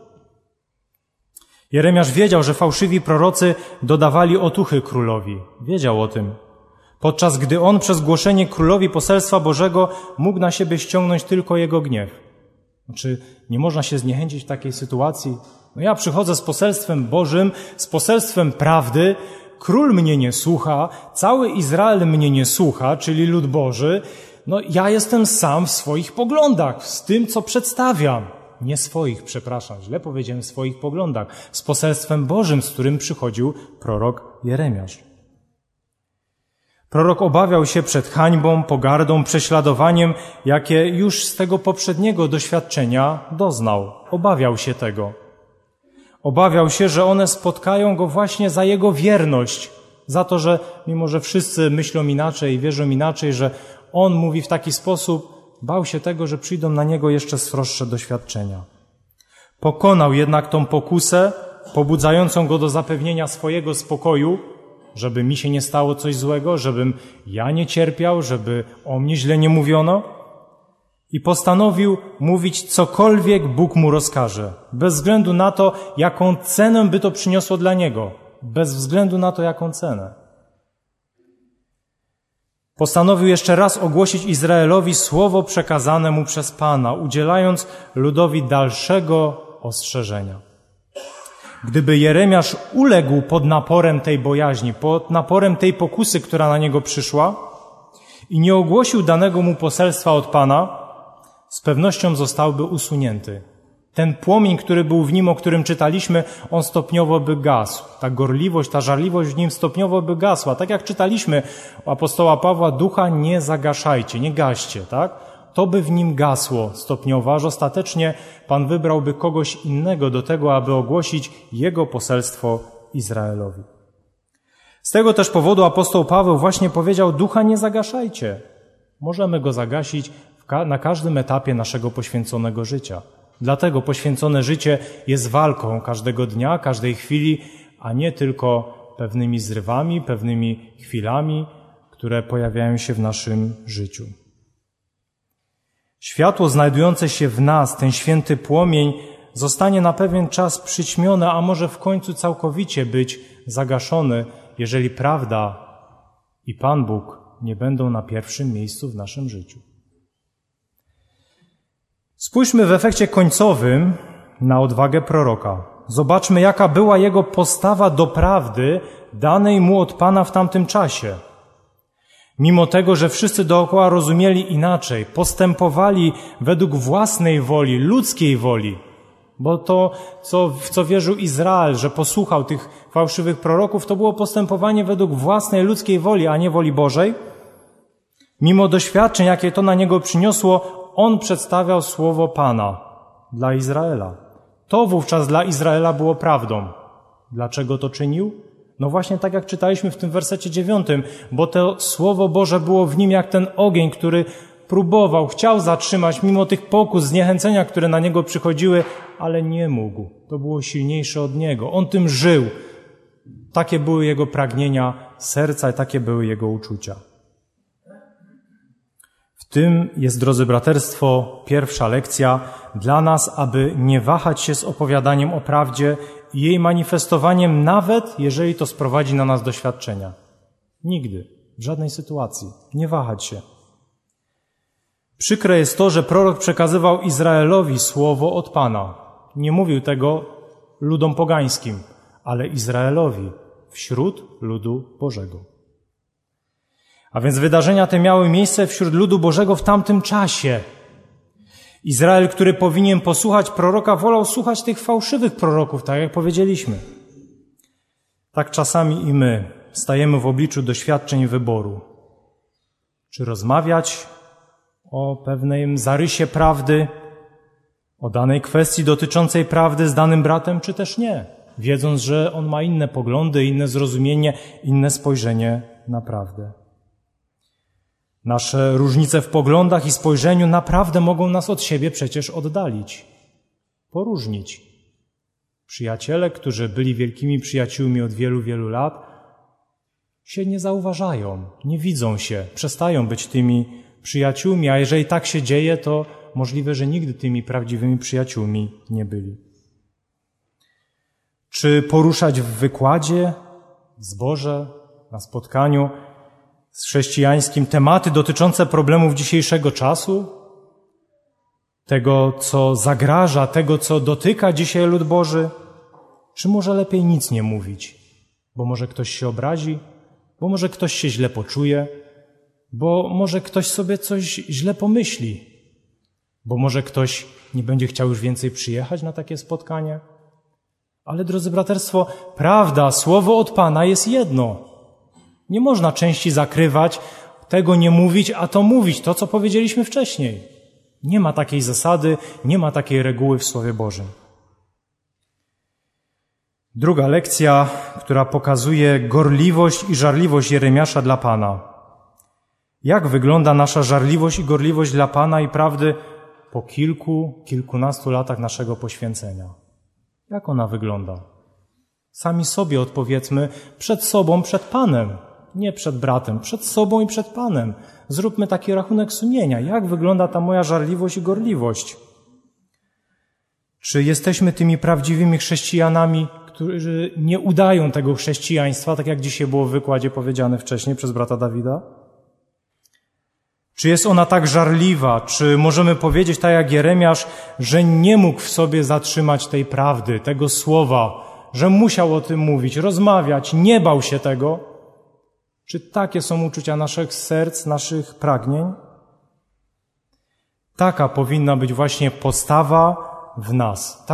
Jeremiasz wiedział, że fałszywi prorocy dodawali otuchy królowi. Wiedział o tym. Podczas gdy on przez głoszenie królowi poselstwa Bożego mógł na siebie ściągnąć tylko jego gniew. Nie można się zniechęcić w takiej sytuacji? Ja przychodzę z poselstwem Bożym, z poselstwem prawdy, król mnie nie słucha, cały Izrael mnie nie słucha, czyli lud Boży. Ja jestem sam w swoich poglądach, z tym, co przedstawiam. Nie swoich, źle powiedziałem, swoich poglądach. Z poselstwem Bożym, z którym przychodził prorok Jeremiasz. Prorok obawiał się przed hańbą, pogardą, prześladowaniem, jakie już z tego poprzedniego doświadczenia doznał. Obawiał się tego. Obawiał się, że one spotkają go właśnie za jego wierność, za to, że mimo, że wszyscy myślą inaczej i wierzą inaczej, że on mówi w taki sposób, bał się tego, że przyjdą na niego jeszcze sroższe doświadczenia. Pokonał jednak tą pokusę, pobudzającą go do zapewnienia swojego spokoju, żeby mi się nie stało coś złego, żebym ja nie cierpiał, żeby o mnie źle nie mówiono. I postanowił mówić cokolwiek Bóg mu rozkaże, bez względu na to, jaką cenę by to przyniosło dla niego, bez względu na to, jaką cenę. Postanowił jeszcze raz ogłosić Izraelowi słowo przekazane mu przez Pana, udzielając ludowi dalszego ostrzeżenia. Gdyby Jeremiasz uległ pod naporem tej bojaźni, pod naporem tej pokusy, która na niego przyszła i nie ogłosił danego mu poselstwa od Pana, z pewnością zostałby usunięty. Ten płomień, który był w nim, o którym czytaliśmy, on stopniowo by gasł. Ta gorliwość, ta żarliwość w nim stopniowo by gasła. Tak jak czytaliśmy u apostoła Pawła, ducha nie zagaszajcie, nie gaście, tak? To by w nim gasło stopniowo, aż ostatecznie Pan wybrałby kogoś innego do tego, aby ogłosić Jego poselstwo Izraelowi. Z tego też powodu apostoł Paweł właśnie powiedział, ducha nie zagaszajcie. Możemy go zagasić na każdym etapie naszego poświęconego życia. Dlatego poświęcone życie jest walką każdego dnia, każdej chwili, a nie tylko pewnymi zrywami, pewnymi chwilami, które pojawiają się w naszym życiu. Światło znajdujące się w nas, ten święty płomień, zostanie na pewien czas przyćmione, a może w końcu całkowicie być zagaszony, jeżeli prawda i Pan Bóg nie będą na pierwszym miejscu w naszym życiu. Spójrzmy w efekcie końcowym na odwagę proroka. Zobaczmy, jaka była jego postawa do prawdy danej mu od Pana w tamtym czasie. Mimo tego, że wszyscy dookoła rozumieli inaczej, postępowali według własnej woli, ludzkiej woli, bo to, w co wierzył Izrael, że posłuchał tych fałszywych proroków, to było postępowanie według własnej ludzkiej woli, a nie woli Bożej. Mimo doświadczeń, jakie to na niego przyniosło, on przedstawiał słowo Pana dla Izraela. To wówczas dla Izraela było prawdą. Dlaczego to czynił? No właśnie tak jak czytaliśmy w tym wersecie 9, bo to Słowo Boże było w nim jak ten ogień, który próbował, chciał zatrzymać mimo tych pokus, zniechęcenia, które na niego przychodziły, ale nie mógł. To było silniejsze od niego. On tym żył. Takie były jego pragnienia serca i takie były jego uczucia. W tym jest, drodzy braterstwo, pierwsza lekcja dla nas, aby nie wahać się z opowiadaniem o prawdzie i jej manifestowaniem, nawet jeżeli to sprowadzi na nas doświadczenia. Nigdy, w żadnej sytuacji. Nie wahać się. Przykre jest to, że prorok przekazywał Izraelowi słowo od Pana. Nie mówił tego ludom pogańskim, ale Izraelowi wśród ludu Bożego. A więc wydarzenia te miały miejsce wśród ludu Bożego w tamtym czasie. Izrael, który powinien posłuchać proroka, wolał słuchać tych fałszywych proroków, tak jak powiedzieliśmy. Tak czasami i my stajemy w obliczu doświadczeń wyboru. Czy rozmawiać o pewnym zarysie prawdy, o danej kwestii dotyczącej prawdy z danym bratem, czy też nie, wiedząc, że on ma inne poglądy, inne zrozumienie, inne spojrzenie na prawdę. Nasze różnice w poglądach i spojrzeniu naprawdę mogą nas od siebie przecież oddalić, poróżnić. Przyjaciele, którzy byli wielkimi przyjaciółmi od wielu, wielu lat, się nie zauważają, nie widzą się, przestają być tymi przyjaciółmi, a jeżeli tak się dzieje, to możliwe, że nigdy tymi prawdziwymi przyjaciółmi nie byli. Czy poruszać w wykładzie, w zborze, na spotkaniu z chrześcijańskim tematy dotyczące problemów dzisiejszego czasu, tego, co zagraża, tego, co dotyka dzisiaj lud Boży, czy może lepiej nic nie mówić, bo może ktoś się obrazi, bo może ktoś się źle poczuje, bo może ktoś sobie coś źle pomyśli, bo może ktoś nie będzie chciał już więcej przyjechać na takie spotkanie. Ale, drodzy braterstwo, prawda, słowo od Pana jest jedno. Nie można części zakrywać, tego nie mówić, a to mówić, to co powiedzieliśmy wcześniej. Nie ma takiej zasady, nie ma takiej reguły w Słowie Bożym. Druga lekcja, która pokazuje gorliwość i żarliwość Jeremiasza dla Pana. Jak wygląda nasza żarliwość i gorliwość dla Pana i prawdy po kilkunastu latach naszego poświęcenia? Jak ona wygląda? Sami sobie odpowiedzmy przed sobą, przed Panem, nie przed bratem, przed sobą i przed Panem. Zróbmy taki rachunek sumienia. Jak wygląda ta moja żarliwość i gorliwość? Czy jesteśmy tymi prawdziwymi chrześcijanami, którzy nie udają tego chrześcijaństwa, tak jak dzisiaj było w wykładzie powiedziane wcześniej przez brata Dawida? Czy jest ona tak żarliwa? Czy możemy powiedzieć, tak jak Jeremiasz, że nie mógł w sobie zatrzymać tej prawdy, tego słowa, że musiał o tym mówić, rozmawiać, nie bał się tego? Czy takie są uczucia naszych serc, naszych pragnień? Taka powinna być właśnie postawa w nas.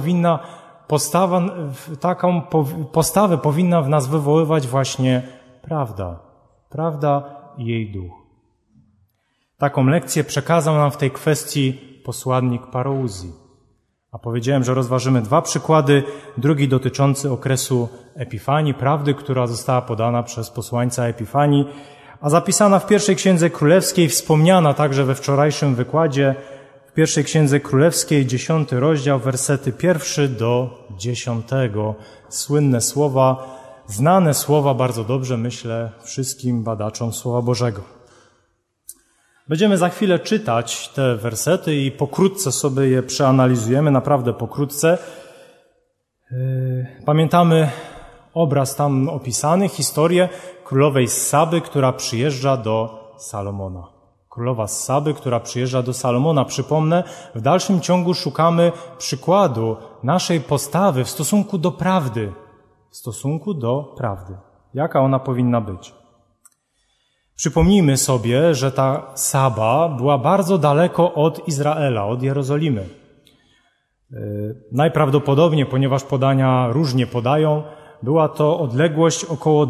Taką postawę powinna w nas wywoływać właśnie prawda. Prawda i jej duch. Taką lekcję przekazał nam w tej kwestii posłannik Parouzji. A powiedziałem, że rozważymy 2 przykłady. Drugi dotyczący okresu Epifanii, prawdy, która została podana przez posłańca Epifanii, a zapisana w pierwszej Księdze Królewskiej, wspomniana także we wczorajszym wykładzie, w pierwszej Księdze Królewskiej, 10 rozdział, wersety 1 do 10. Słynne słowa, znane słowa bardzo dobrze, myślę, wszystkim badaczom Słowa Bożego. Będziemy za chwilę czytać te wersety i pokrótce sobie je przeanalizujemy, naprawdę pokrótce. Pamiętamy obraz tam opisany, historię królowej Saby, która przyjeżdża do Salomona. Królowa Saby, która przyjeżdża do Salomona. Przypomnę, w dalszym ciągu szukamy przykładu naszej postawy w stosunku do prawdy. W stosunku do prawdy. Jaka ona powinna być? Przypomnijmy sobie, że ta Saba była bardzo daleko od Izraela, od Jerozolimy. Najprawdopodobniej, ponieważ podania różnie podają, była to odległość około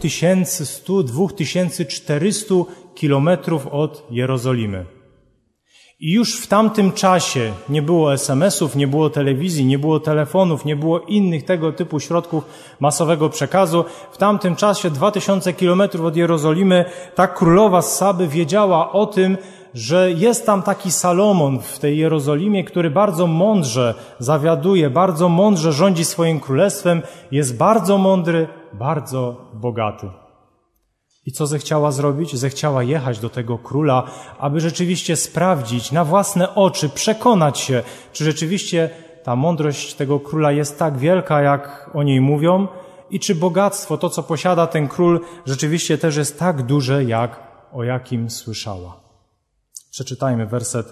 2100-2400 kilometrów od Jerozolimy. I już w tamtym czasie nie było SMS-ów, nie było telewizji, nie było telefonów, nie było innych tego typu środków masowego przekazu. W tamtym czasie 2000 kilometrów od Jerozolimy ta królowa z Saby wiedziała o tym, że jest tam taki Salomon w tej Jerozolimie, który bardzo mądrze zawiaduje, bardzo mądrze rządzi swoim królestwem, jest bardzo mądry, bardzo bogaty. I co zechciała zrobić? Zechciała jechać do tego króla, aby rzeczywiście sprawdzić na własne oczy, przekonać się, czy rzeczywiście ta mądrość tego króla jest tak wielka, jak o niej mówią, i czy bogactwo, to co posiada ten król, rzeczywiście też jest tak duże, jak o jakim słyszała. Przeczytajmy werset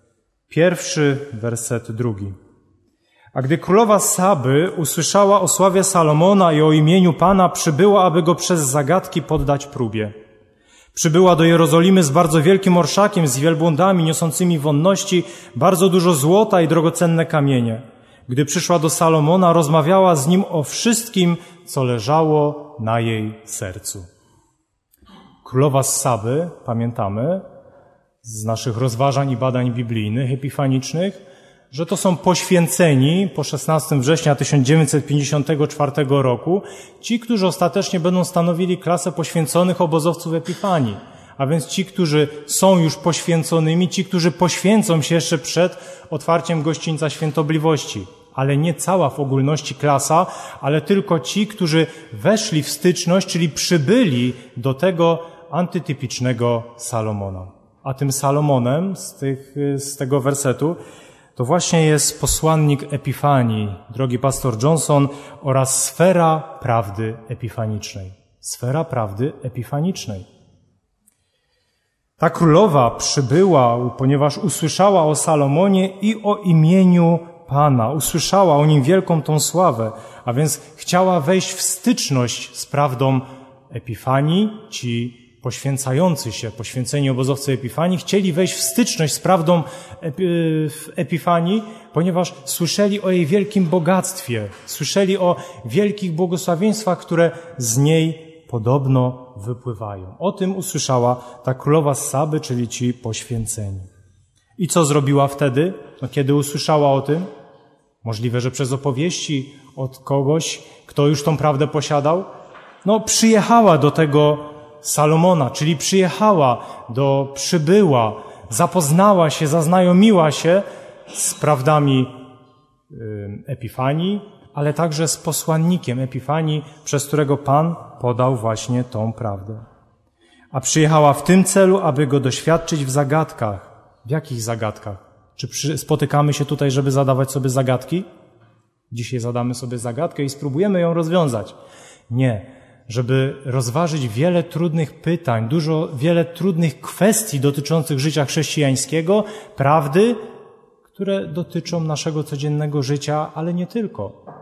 1, werset 2. A gdy królowa Saby usłyszała o sławie Salomona i o imieniu Pana, przybyła, aby go przez zagadki poddać próbie. Przybyła do Jerozolimy z bardzo wielkim orszakiem, z wielbłądami niosącymi wonności, bardzo dużo złota i drogocenne kamienie. Gdy przyszła do Salomona, rozmawiała z nim o wszystkim, co leżało na jej sercu. Królowa z Saby, pamiętamy, z naszych rozważań i badań biblijnych, epifanicznych, że to są poświęceni po 16 września 1954 roku, ci, którzy ostatecznie będą stanowili klasę poświęconych obozowców Epifanii. A więc ci, którzy są już poświęconymi, ci, którzy poświęcą się jeszcze przed otwarciem gościńca Świętobliwości. Ale nie cała w ogólności klasa, ale tylko ci, którzy weszli w styczność, czyli przybyli do tego antytypicznego Salomona. A tym Salomonem z tego wersetu to właśnie jest posłannik Epifanii, drogi pastor Johnson, oraz sfera prawdy epifanicznej. Sfera prawdy epifanicznej. Ta królowa przybyła, ponieważ usłyszała o Salomonie i o imieniu Pana. Usłyszała o nim wielką tą sławę, a więc chciała wejść w styczność z prawdą Epifanii. Ci poświęcający się, poświęceni obozowcy Epifanii, chcieli wejść w styczność z prawdą Epifanii, ponieważ słyszeli o jej wielkim bogactwie, słyszeli o wielkich błogosławieństwach, które z niej podobno wypływają. O tym usłyszała ta królowa z Saby, czyli ci poświęceni. I co zrobiła wtedy, kiedy usłyszała o tym? Możliwe, że przez opowieści od kogoś, kto już tą prawdę posiadał. Przyjechała do tego Salomona, czyli przybyła, zapoznała się, zaznajomiła się z prawdami Epifanii, ale także z posłannikiem Epifanii, przez którego Pan podał właśnie tą prawdę. A przyjechała w tym celu, aby go doświadczyć w zagadkach. W jakich zagadkach? Czy spotykamy się tutaj, żeby zadawać sobie zagadki? Dzisiaj zadamy sobie zagadkę i spróbujemy ją rozwiązać. Nie. Żeby rozważyć wiele trudnych pytań, wiele trudnych kwestii dotyczących życia chrześcijańskiego, prawdy, które dotyczą naszego codziennego życia, ale nie tylko.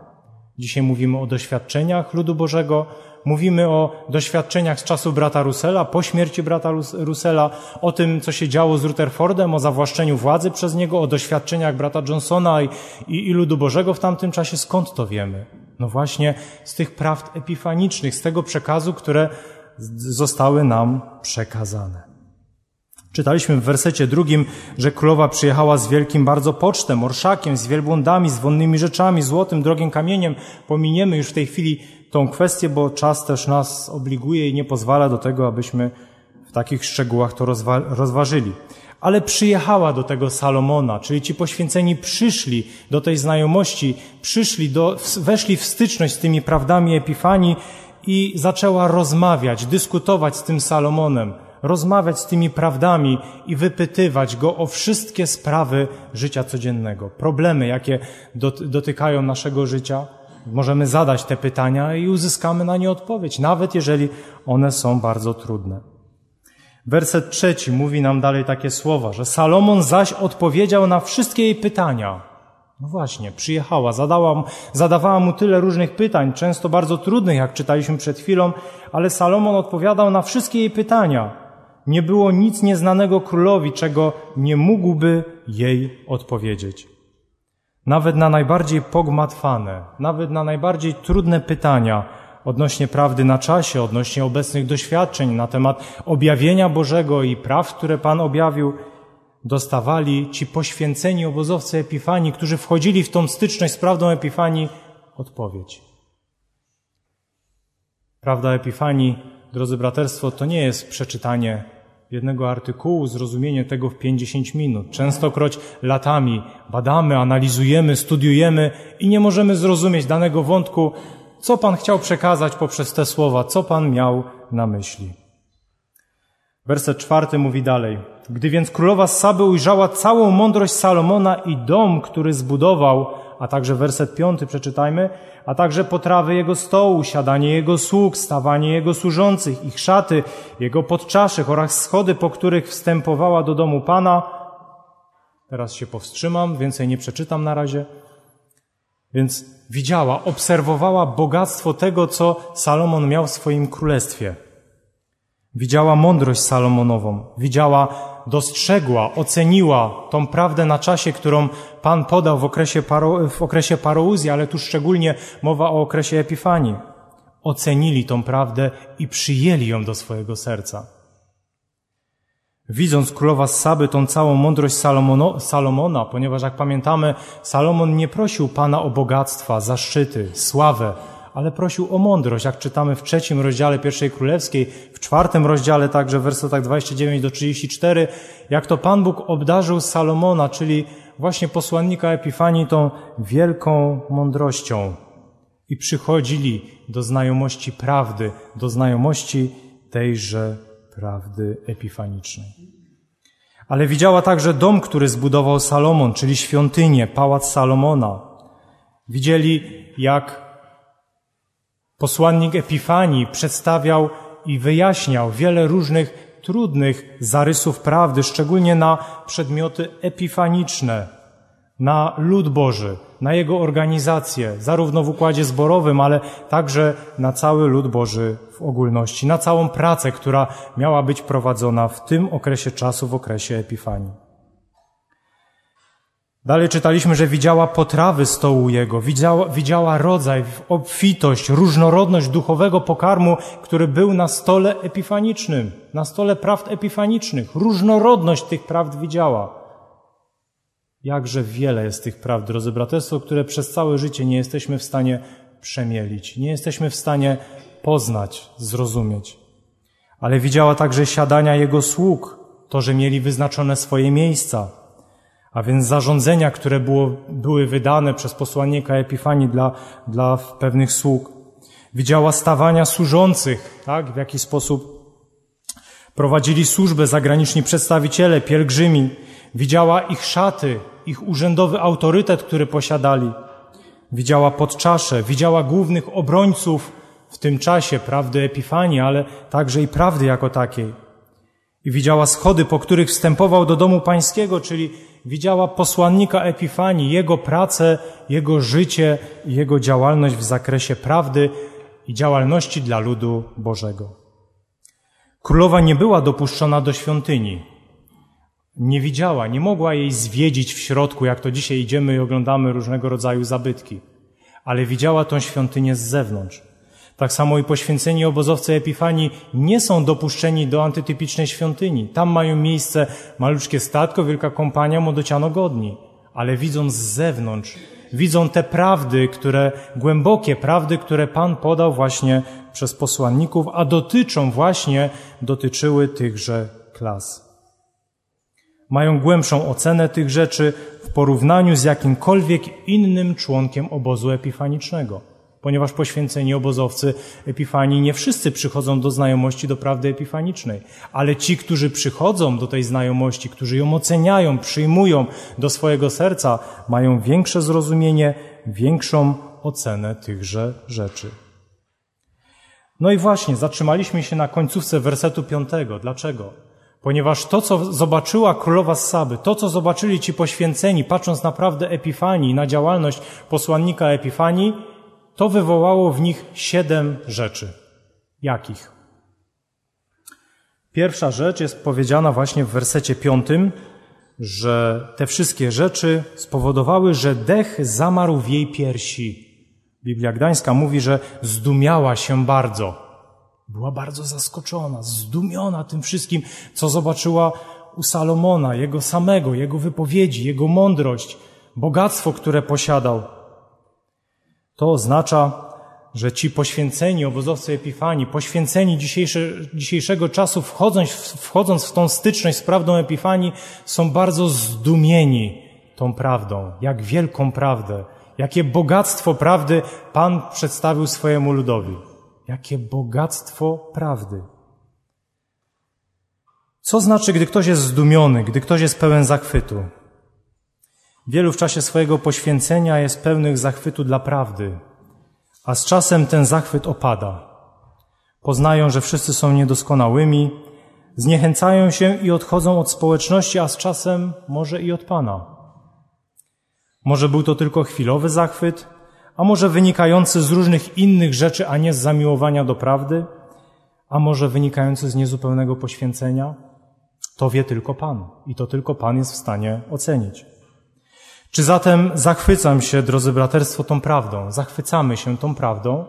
Dzisiaj mówimy o doświadczeniach ludu Bożego, mówimy o doświadczeniach z czasów brata Russella, po śmierci brata Russella, o tym, co się działo z Rutherfordem, o zawłaszczeniu władzy przez niego, o doświadczeniach brata Johnsona i ludu Bożego w tamtym czasie. Skąd to wiemy? No właśnie z tych prawd epifanicznych, z tego przekazu, które zostały nam przekazane. Czytaliśmy w wersecie 2, że królowa przyjechała z wielkim bardzo pocztem, orszakiem, z wielbłądami, z wonnymi rzeczami, złotym, drogim kamieniem. Pominiemy już w tej chwili tą kwestię, bo czas też nas obliguje i nie pozwala do tego, abyśmy w takich szczegółach to rozważyli. Ale przyjechała do tego Salomona, czyli ci poświęceni przyszli do tej znajomości, weszli w styczność z tymi prawdami Epifanii i zaczęła rozmawiać, dyskutować z tym Salomonem, rozmawiać z tymi prawdami i wypytywać go o wszystkie sprawy życia codziennego. Problemy, jakie dotykają naszego życia, możemy zadać te pytania i uzyskamy na nie odpowiedź, nawet jeżeli one są bardzo trudne. Werset 3 mówi nam dalej takie słowa, że Salomon zaś odpowiedział na wszystkie jej pytania. No właśnie, przyjechała, zadawała mu tyle różnych pytań, często bardzo trudnych, jak czytaliśmy przed chwilą, ale Salomon odpowiadał na wszystkie jej pytania. Nie było nic nieznanego królowi, czego nie mógłby jej odpowiedzieć. Nawet na najbardziej pogmatwane, nawet na najbardziej trudne pytania odnośnie prawdy na czasie, odnośnie obecnych doświadczeń na temat objawienia Bożego i praw, które Pan objawił, dostawali ci poświęceni obozowcy Epifanii, którzy wchodzili w tą styczność z prawdą Epifanii, odpowiedź. Prawda Epifanii, drodzy braterstwo, to nie jest przeczytanie jednego artykułu, zrozumienie tego w 50 minut. Częstokroć latami badamy, analizujemy, studiujemy i nie możemy zrozumieć danego wątku, co Pan chciał przekazać poprzez te słowa, co Pan miał na myśli. Werset 4 mówi dalej. Gdy więc królowa z Saby ujrzała całą mądrość Salomona i dom, który zbudował, a także werset 5 przeczytajmy, a także potrawy jego stołu, siadanie jego sług, stawanie jego służących, ich szaty, jego podczaszych oraz schody, po których wstępowała do domu Pana. Teraz się powstrzymam, więcej nie przeczytam na razie. Więc widziała, obserwowała bogactwo tego, co Salomon miał w swoim królestwie. Widziała mądrość Salomonową, dostrzegła, oceniła tą prawdę na czasie, którą Pan podał w okresie parouzji, ale tu szczególnie mowa o okresie Epifanii. Ocenili tą prawdę i przyjęli ją do swojego serca. Widząc królowa z Saby tą całą mądrość Salomona, ponieważ jak pamiętamy, Salomon nie prosił Pana o bogactwa, zaszczyty, sławę, ale prosił o mądrość, jak czytamy w 3 rozdziale I Królewskiej, w 4 rozdziale także w wersetach 29 do 34, jak to Pan Bóg obdarzył Salomona, czyli właśnie posłannika Epifanii, tą wielką mądrością i przychodzili do znajomości prawdy, do znajomości tejże prawdy epifanicznej. Ale widziała także dom, który zbudował Salomon, czyli świątynię, pałac Salomona. Widzieli, jak posłannik Epifanii przedstawiał i wyjaśniał wiele różnych trudnych zarysów prawdy, szczególnie na przedmioty epifaniczne, na lud Boży, na jego organizację, zarówno w układzie zborowym, ale także na cały lud Boży w ogólności, na całą pracę, która miała być prowadzona w tym okresie czasu, w okresie Epifanii. Dalej czytaliśmy, że widziała potrawy stołu jego, widziała rodzaj, obfitość, różnorodność duchowego pokarmu, który był na stole epifanicznym, na stole prawd epifanicznych. Różnorodność tych prawd widziała. Jakże wiele jest tych prawd, drodzy braterstwo, które przez całe życie nie jesteśmy w stanie przemielić, nie jesteśmy w stanie poznać, zrozumieć. Ale widziała także siadania jego sług, to, że mieli wyznaczone swoje miejsca, a więc zarządzenia, które były wydane przez posłannika Epifanii dla pewnych sług. Widziała stawania służących, tak, w jaki sposób prowadzili służbę zagraniczni przedstawiciele, pielgrzymi. Widziała ich szaty, ich urzędowy autorytet, który posiadali. Widziała podczasze, widziała głównych obrońców w tym czasie prawdy Epifanii, ale także i prawdy jako takiej. I widziała schody, po których wstępował do domu pańskiego, czyli widziała posłannika Epifanii, jego pracę, jego życie i jego działalność w zakresie prawdy i działalności dla ludu Bożego. Królowa nie była dopuszczona do świątyni. Nie widziała, nie mogła jej zwiedzić w środku, jak to dzisiaj idziemy i oglądamy różnego rodzaju zabytki, ale widziała tą świątynię z zewnątrz. Tak samo i poświęceni obozowcy Epifanii nie są dopuszczeni do antytypicznej świątyni. Tam mają miejsce maluczkie statko, wielka kompania, młodociano godni, ale widzą z zewnątrz, widzą te prawdy, głębokie prawdy, które Pan podał właśnie przez posłanników, a dotyczyły tychże klas. Mają głębszą ocenę tych rzeczy w porównaniu z jakimkolwiek innym członkiem obozu epifanicznego. Ponieważ poświęceni obozowcy Epifanii nie wszyscy przychodzą do znajomości, do prawdy epifanicznej, ale ci, którzy przychodzą do tej znajomości, którzy ją oceniają, przyjmują do swojego serca, mają większe zrozumienie, większą ocenę tychże rzeczy. No i właśnie, zatrzymaliśmy się na końcówce wersetu 5. Dlaczego? Ponieważ to, co zobaczyła królowa z Saby, to, co zobaczyli ci poświęceni, patrząc na prawdę Epifanii, na działalność posłannika Epifanii, to wywołało w nich 7 rzeczy. Jakich? Pierwsza rzecz jest powiedziana właśnie w wersecie 5, że te wszystkie rzeczy spowodowały, że dech zamarł w jej piersi. Biblia Gdańska mówi, że zdumiała się bardzo. Była bardzo zaskoczona, zdumiona tym wszystkim, co zobaczyła u Salomona, jego samego, jego wypowiedzi, jego mądrość, bogactwo, które posiadał. To oznacza, że ci poświęceni obozowcy Epifanii, poświęceni dzisiejszego czasu, wchodząc w tą styczność z prawdą Epifanii, są bardzo zdumieni tą prawdą. Jak wielką prawdę, jakie bogactwo prawdy Pan przedstawił swojemu ludowi. Jakie bogactwo prawdy. Co znaczy, gdy ktoś jest zdumiony, gdy ktoś jest pełen zachwytu? Wielu w czasie swojego poświęcenia jest pełnych zachwytu dla prawdy, a z czasem ten zachwyt opada. Poznają, że wszyscy są niedoskonałymi, zniechęcają się i odchodzą od społeczności, a z czasem może i od Pana. Może był to tylko chwilowy zachwyt, a może wynikający z różnych innych rzeczy, a nie z zamiłowania do prawdy, a może wynikający z niezupełnego poświęcenia? To wie tylko Pan i to tylko Pan jest w stanie ocenić. Czy zatem zachwycam się, drodzy braterstwo, tą prawdą? Zachwycamy się tą prawdą?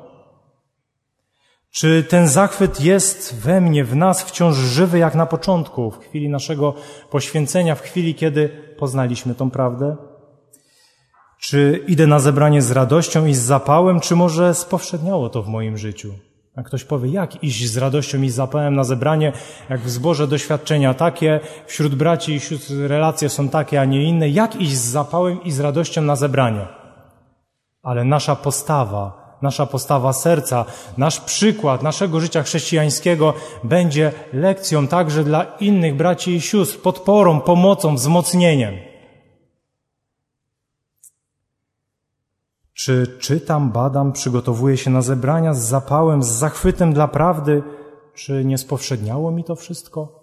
Czy ten zachwyt jest we mnie, w nas wciąż żywy jak na początku, w chwili naszego poświęcenia, w chwili, kiedy poznaliśmy tą prawdę? Czy idę na zebranie z radością i z zapałem, czy może spowszedniało to w moim życiu? A ktoś powie, jak iść z radością i z zapałem na zebranie, jak w zborze doświadczenia takie, wśród braci i sióstr relacje są takie, a nie inne. Jak iść z zapałem i z radością na zebranie? Ale nasza postawa serca, nasz przykład naszego życia chrześcijańskiego będzie lekcją także dla innych braci i sióstr, podporą, pomocą, wzmocnieniem. Czy czytam, badam, przygotowuję się na zebrania z zapałem, z zachwytem dla prawdy? Czy nie spowszedniało mi to wszystko?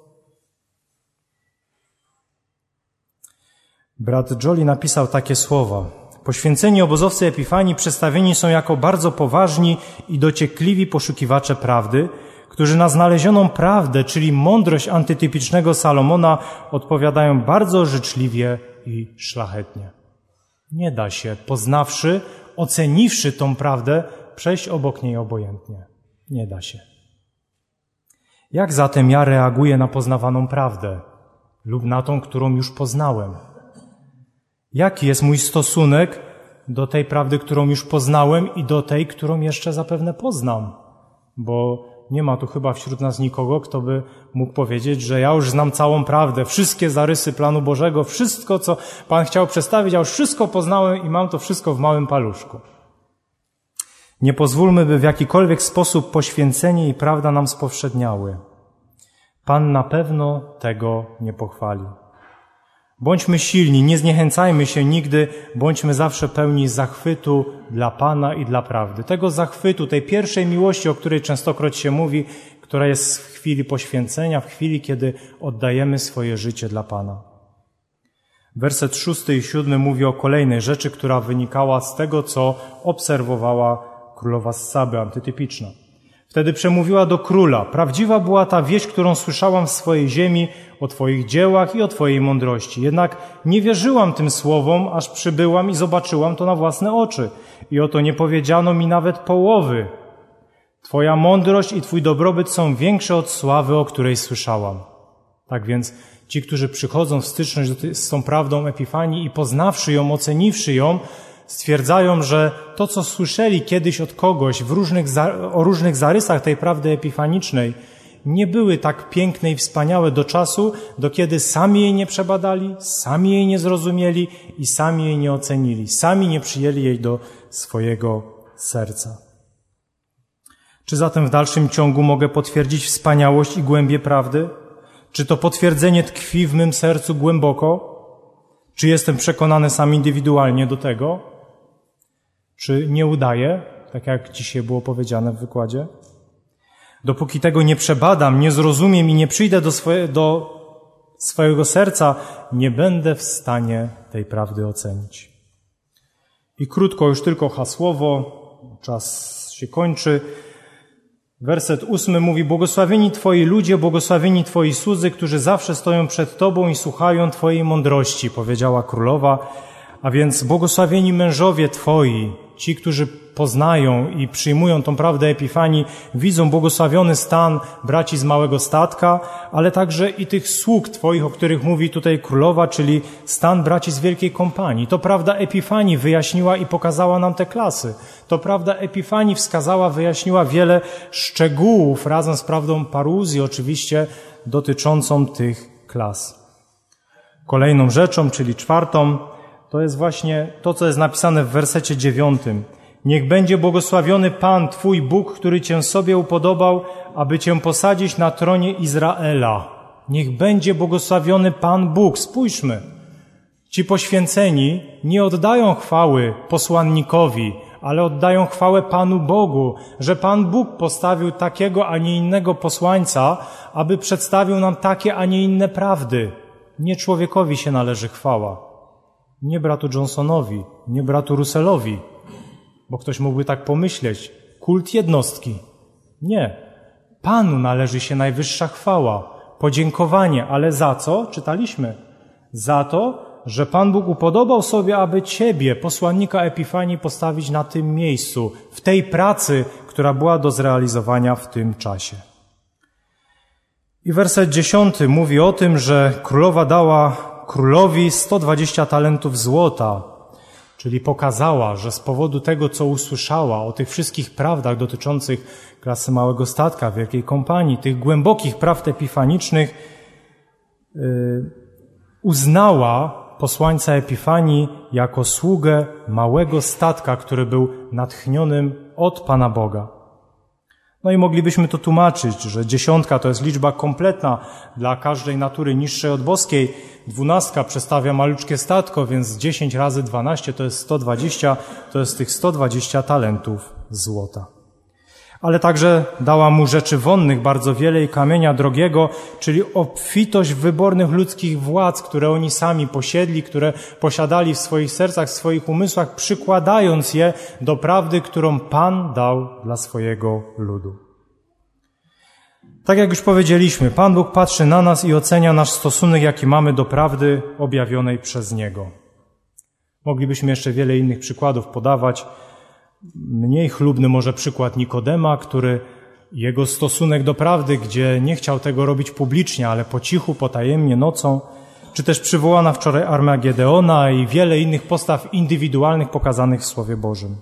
Brat Jolie napisał takie słowa. Poświęceni obozowcy Epifanii przedstawieni są jako bardzo poważni i dociekliwi poszukiwacze prawdy, którzy na znalezioną prawdę, czyli mądrość antytypicznego Salomona, odpowiadają bardzo życzliwie i szlachetnie. Nie da się, poznawszy, oceniwszy tą prawdę, przejść obok niej obojętnie. Nie da się. Jak zatem ja reaguję na poznawaną prawdę lub na tą, którą już poznałem? Jaki jest mój stosunek do tej prawdy, którą już poznałem i do tej, którą jeszcze zapewne poznam? Bo nie ma tu chyba wśród nas nikogo, kto by mógł powiedzieć, że ja już znam całą prawdę, wszystkie zarysy planu Bożego, wszystko, co Pan chciał przedstawić, ja już wszystko poznałem i mam to wszystko w małym paluszku. Nie pozwólmy, by w jakikolwiek sposób poświęcenie i prawda nam spowszedniały. Pan na pewno tego nie pochwali. Bądźmy silni, nie zniechęcajmy się nigdy, bądźmy zawsze pełni zachwytu dla Pana i dla prawdy. Tego zachwytu, tej pierwszej miłości, o której częstokroć się mówi, która jest w chwili poświęcenia, w chwili, kiedy oddajemy swoje życie dla Pana. Werset 6 i 7 mówi o kolejnej rzeczy, która wynikała z tego, co obserwowała królowa z Saby, antytypiczna. Wtedy przemówiła do króla: prawdziwa była ta wieść, którą słyszałam w swojej ziemi o Twoich dziełach i o Twojej mądrości. Jednak nie wierzyłam tym słowom, aż przybyłam i zobaczyłam to na własne oczy. I oto nie powiedziano mi nawet połowy. Twoja mądrość i Twój dobrobyt są większe od sławy, o której słyszałam. Tak więc ci, którzy przychodzą w styczność z tą prawdą Epifanii i poznawszy ją, oceniwszy ją, stwierdzają, że to, co słyszeli kiedyś od kogoś o różnych zarysach tej prawdy epifanicznej, nie były tak piękne i wspaniałe do czasu, do kiedy sami jej nie przebadali, sami jej nie zrozumieli i sami jej nie ocenili, sami nie przyjęli jej do swojego serca. Czy zatem w dalszym ciągu mogę potwierdzić wspaniałość i głębię prawdy? Czy to potwierdzenie tkwi w mym sercu głęboko? Czy jestem przekonany sam indywidualnie do tego? Czy nie udaję, tak jak dzisiaj było powiedziane w wykładzie? Dopóki tego nie przebadam, nie zrozumiem i nie przyjdę do swojego serca, nie będę w stanie tej prawdy ocenić. I krótko, już tylko hasłowo, czas się kończy. Werset 8 mówi: błogosławieni Twoi ludzie, błogosławieni Twoi słudzy, którzy zawsze stoją przed Tobą i słuchają Twojej mądrości, powiedziała królowa. A więc błogosławieni mężowie Twoi, ci, którzy poznają i przyjmują tą prawdę Epifanii, widzą błogosławiony stan braci z małego statka, ale także i tych sług Twoich, o których mówi tutaj królowa, czyli stan braci z wielkiej kompanii. To prawda Epifanii wyjaśniła i pokazała nam te klasy. To prawda Epifanii wskazała, wyjaśniła wiele szczegółów razem z prawdą paruzji oczywiście dotyczącą tych klas. Kolejną rzeczą, czyli czwartą, to jest właśnie to, co jest napisane w wersecie 9. Niech będzie błogosławiony Pan, Twój Bóg, który Cię sobie upodobał, aby Cię posadzić na tronie Izraela. Niech będzie błogosławiony Pan Bóg. Spójrzmy. Ci poświęceni nie oddają chwały posłannikowi, ale oddają chwałę Panu Bogu, że Pan Bóg postawił takiego, a nie innego posłańca, aby przedstawił nam takie, a nie inne prawdy. Nie człowiekowi się należy chwała. Nie bratu Johnsonowi, nie bratu Russellowi, bo ktoś mógłby tak pomyśleć. Kult jednostki. Nie. Panu należy się najwyższa chwała, podziękowanie, ale za co? Czytaliśmy. Za to, że Pan Bóg upodobał sobie, aby Ciebie, posłannika Epifanii, postawić na tym miejscu, w tej pracy, która była do zrealizowania w tym czasie. I werset 10 mówi o tym, że królowa dała królowi 120 talentów złota, czyli pokazała, że z powodu tego, co usłyszała o tych wszystkich prawdach dotyczących klasy małego statka, wielkiej kompanii, tych głębokich prawd epifanicznych, uznała posłańca Epifanii jako sługę małego statka, który był natchnionym od Pana Boga. No i moglibyśmy to tłumaczyć, że 10 to jest liczba kompletna dla każdej natury niższej od boskiej. 12 przedstawia maluczkie statko, więc 10 razy 12 to jest 120, to jest tych 120 talentów złota. Ale także dała mu rzeczy wonnych bardzo wiele i kamienia drogiego, czyli obfitość wybornych ludzkich władz, które oni sami posiedli, które posiadali w swoich sercach, w swoich umysłach, przykładając je do prawdy, którą Pan dał dla swojego ludu. Tak jak już powiedzieliśmy, Pan Bóg patrzy na nas i ocenia nasz stosunek, jaki mamy do prawdy objawionej przez Niego. Moglibyśmy jeszcze wiele innych przykładów podawać. Mniej chlubny może przykład Nikodema, który jego stosunek do prawdy, gdzie nie chciał tego robić publicznie, ale po cichu, potajemnie, nocą, czy też przywołana wczoraj armia Gedeona i wiele innych postaw indywidualnych pokazanych w Słowie Bożym.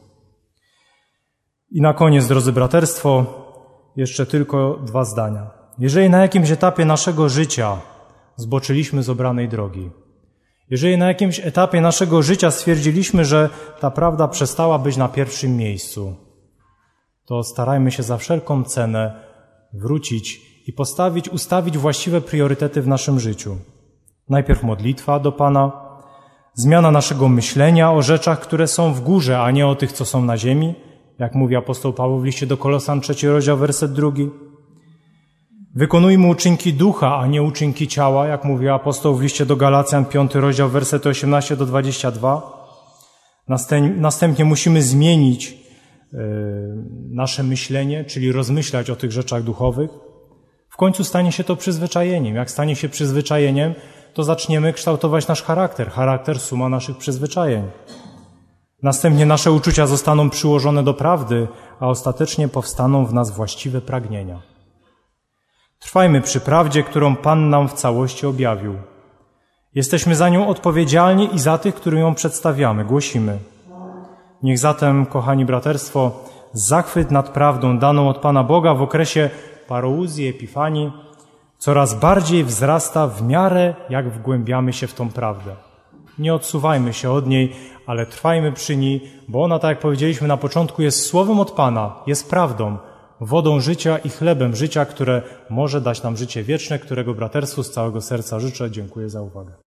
I na koniec, drodzy braterstwo, jeszcze tylko 2 zdania. Jeżeli na jakimś etapie naszego życia zboczyliśmy z obranej drogi, jeżeli na jakimś etapie naszego życia stwierdziliśmy, że ta prawda przestała być na pierwszym miejscu, to starajmy się za wszelką cenę wrócić i ustawić właściwe priorytety w naszym życiu. Najpierw modlitwa do Pana, zmiana naszego myślenia o rzeczach, które są w górze, a nie o tych, co są na ziemi, jak mówi apostoł Paweł w liście do Kolosan, 3 rozdział, werset 2. Wykonujmy uczynki ducha, a nie uczynki ciała, jak mówi apostoł w liście do Galacjan, 5 rozdział, wersety 18 do 22. Następnie musimy zmienić nasze myślenie, czyli rozmyślać o tych rzeczach duchowych. W końcu stanie się to przyzwyczajeniem. Jak stanie się przyzwyczajeniem, to zaczniemy kształtować nasz charakter. Charakter suma naszych przyzwyczajeń. Następnie nasze uczucia zostaną przyłożone do prawdy, a ostatecznie powstaną w nas właściwe pragnienia. Trwajmy przy prawdzie, którą Pan nam w całości objawił. Jesteśmy za nią odpowiedzialni i za tych, którym ją przedstawiamy, głosimy. Niech zatem, kochani braterstwo, zachwyt nad prawdą daną od Pana Boga w okresie parouzji, epifanii coraz bardziej wzrasta w miarę, jak wgłębiamy się w tą prawdę. Nie odsuwajmy się od niej, ale trwajmy przy niej, bo ona, tak jak powiedzieliśmy na początku, jest słowem od Pana, jest prawdą, wodą życia i chlebem życia, które może dać nam życie wieczne, którego braterstwu z całego serca życzę. Dziękuję za uwagę.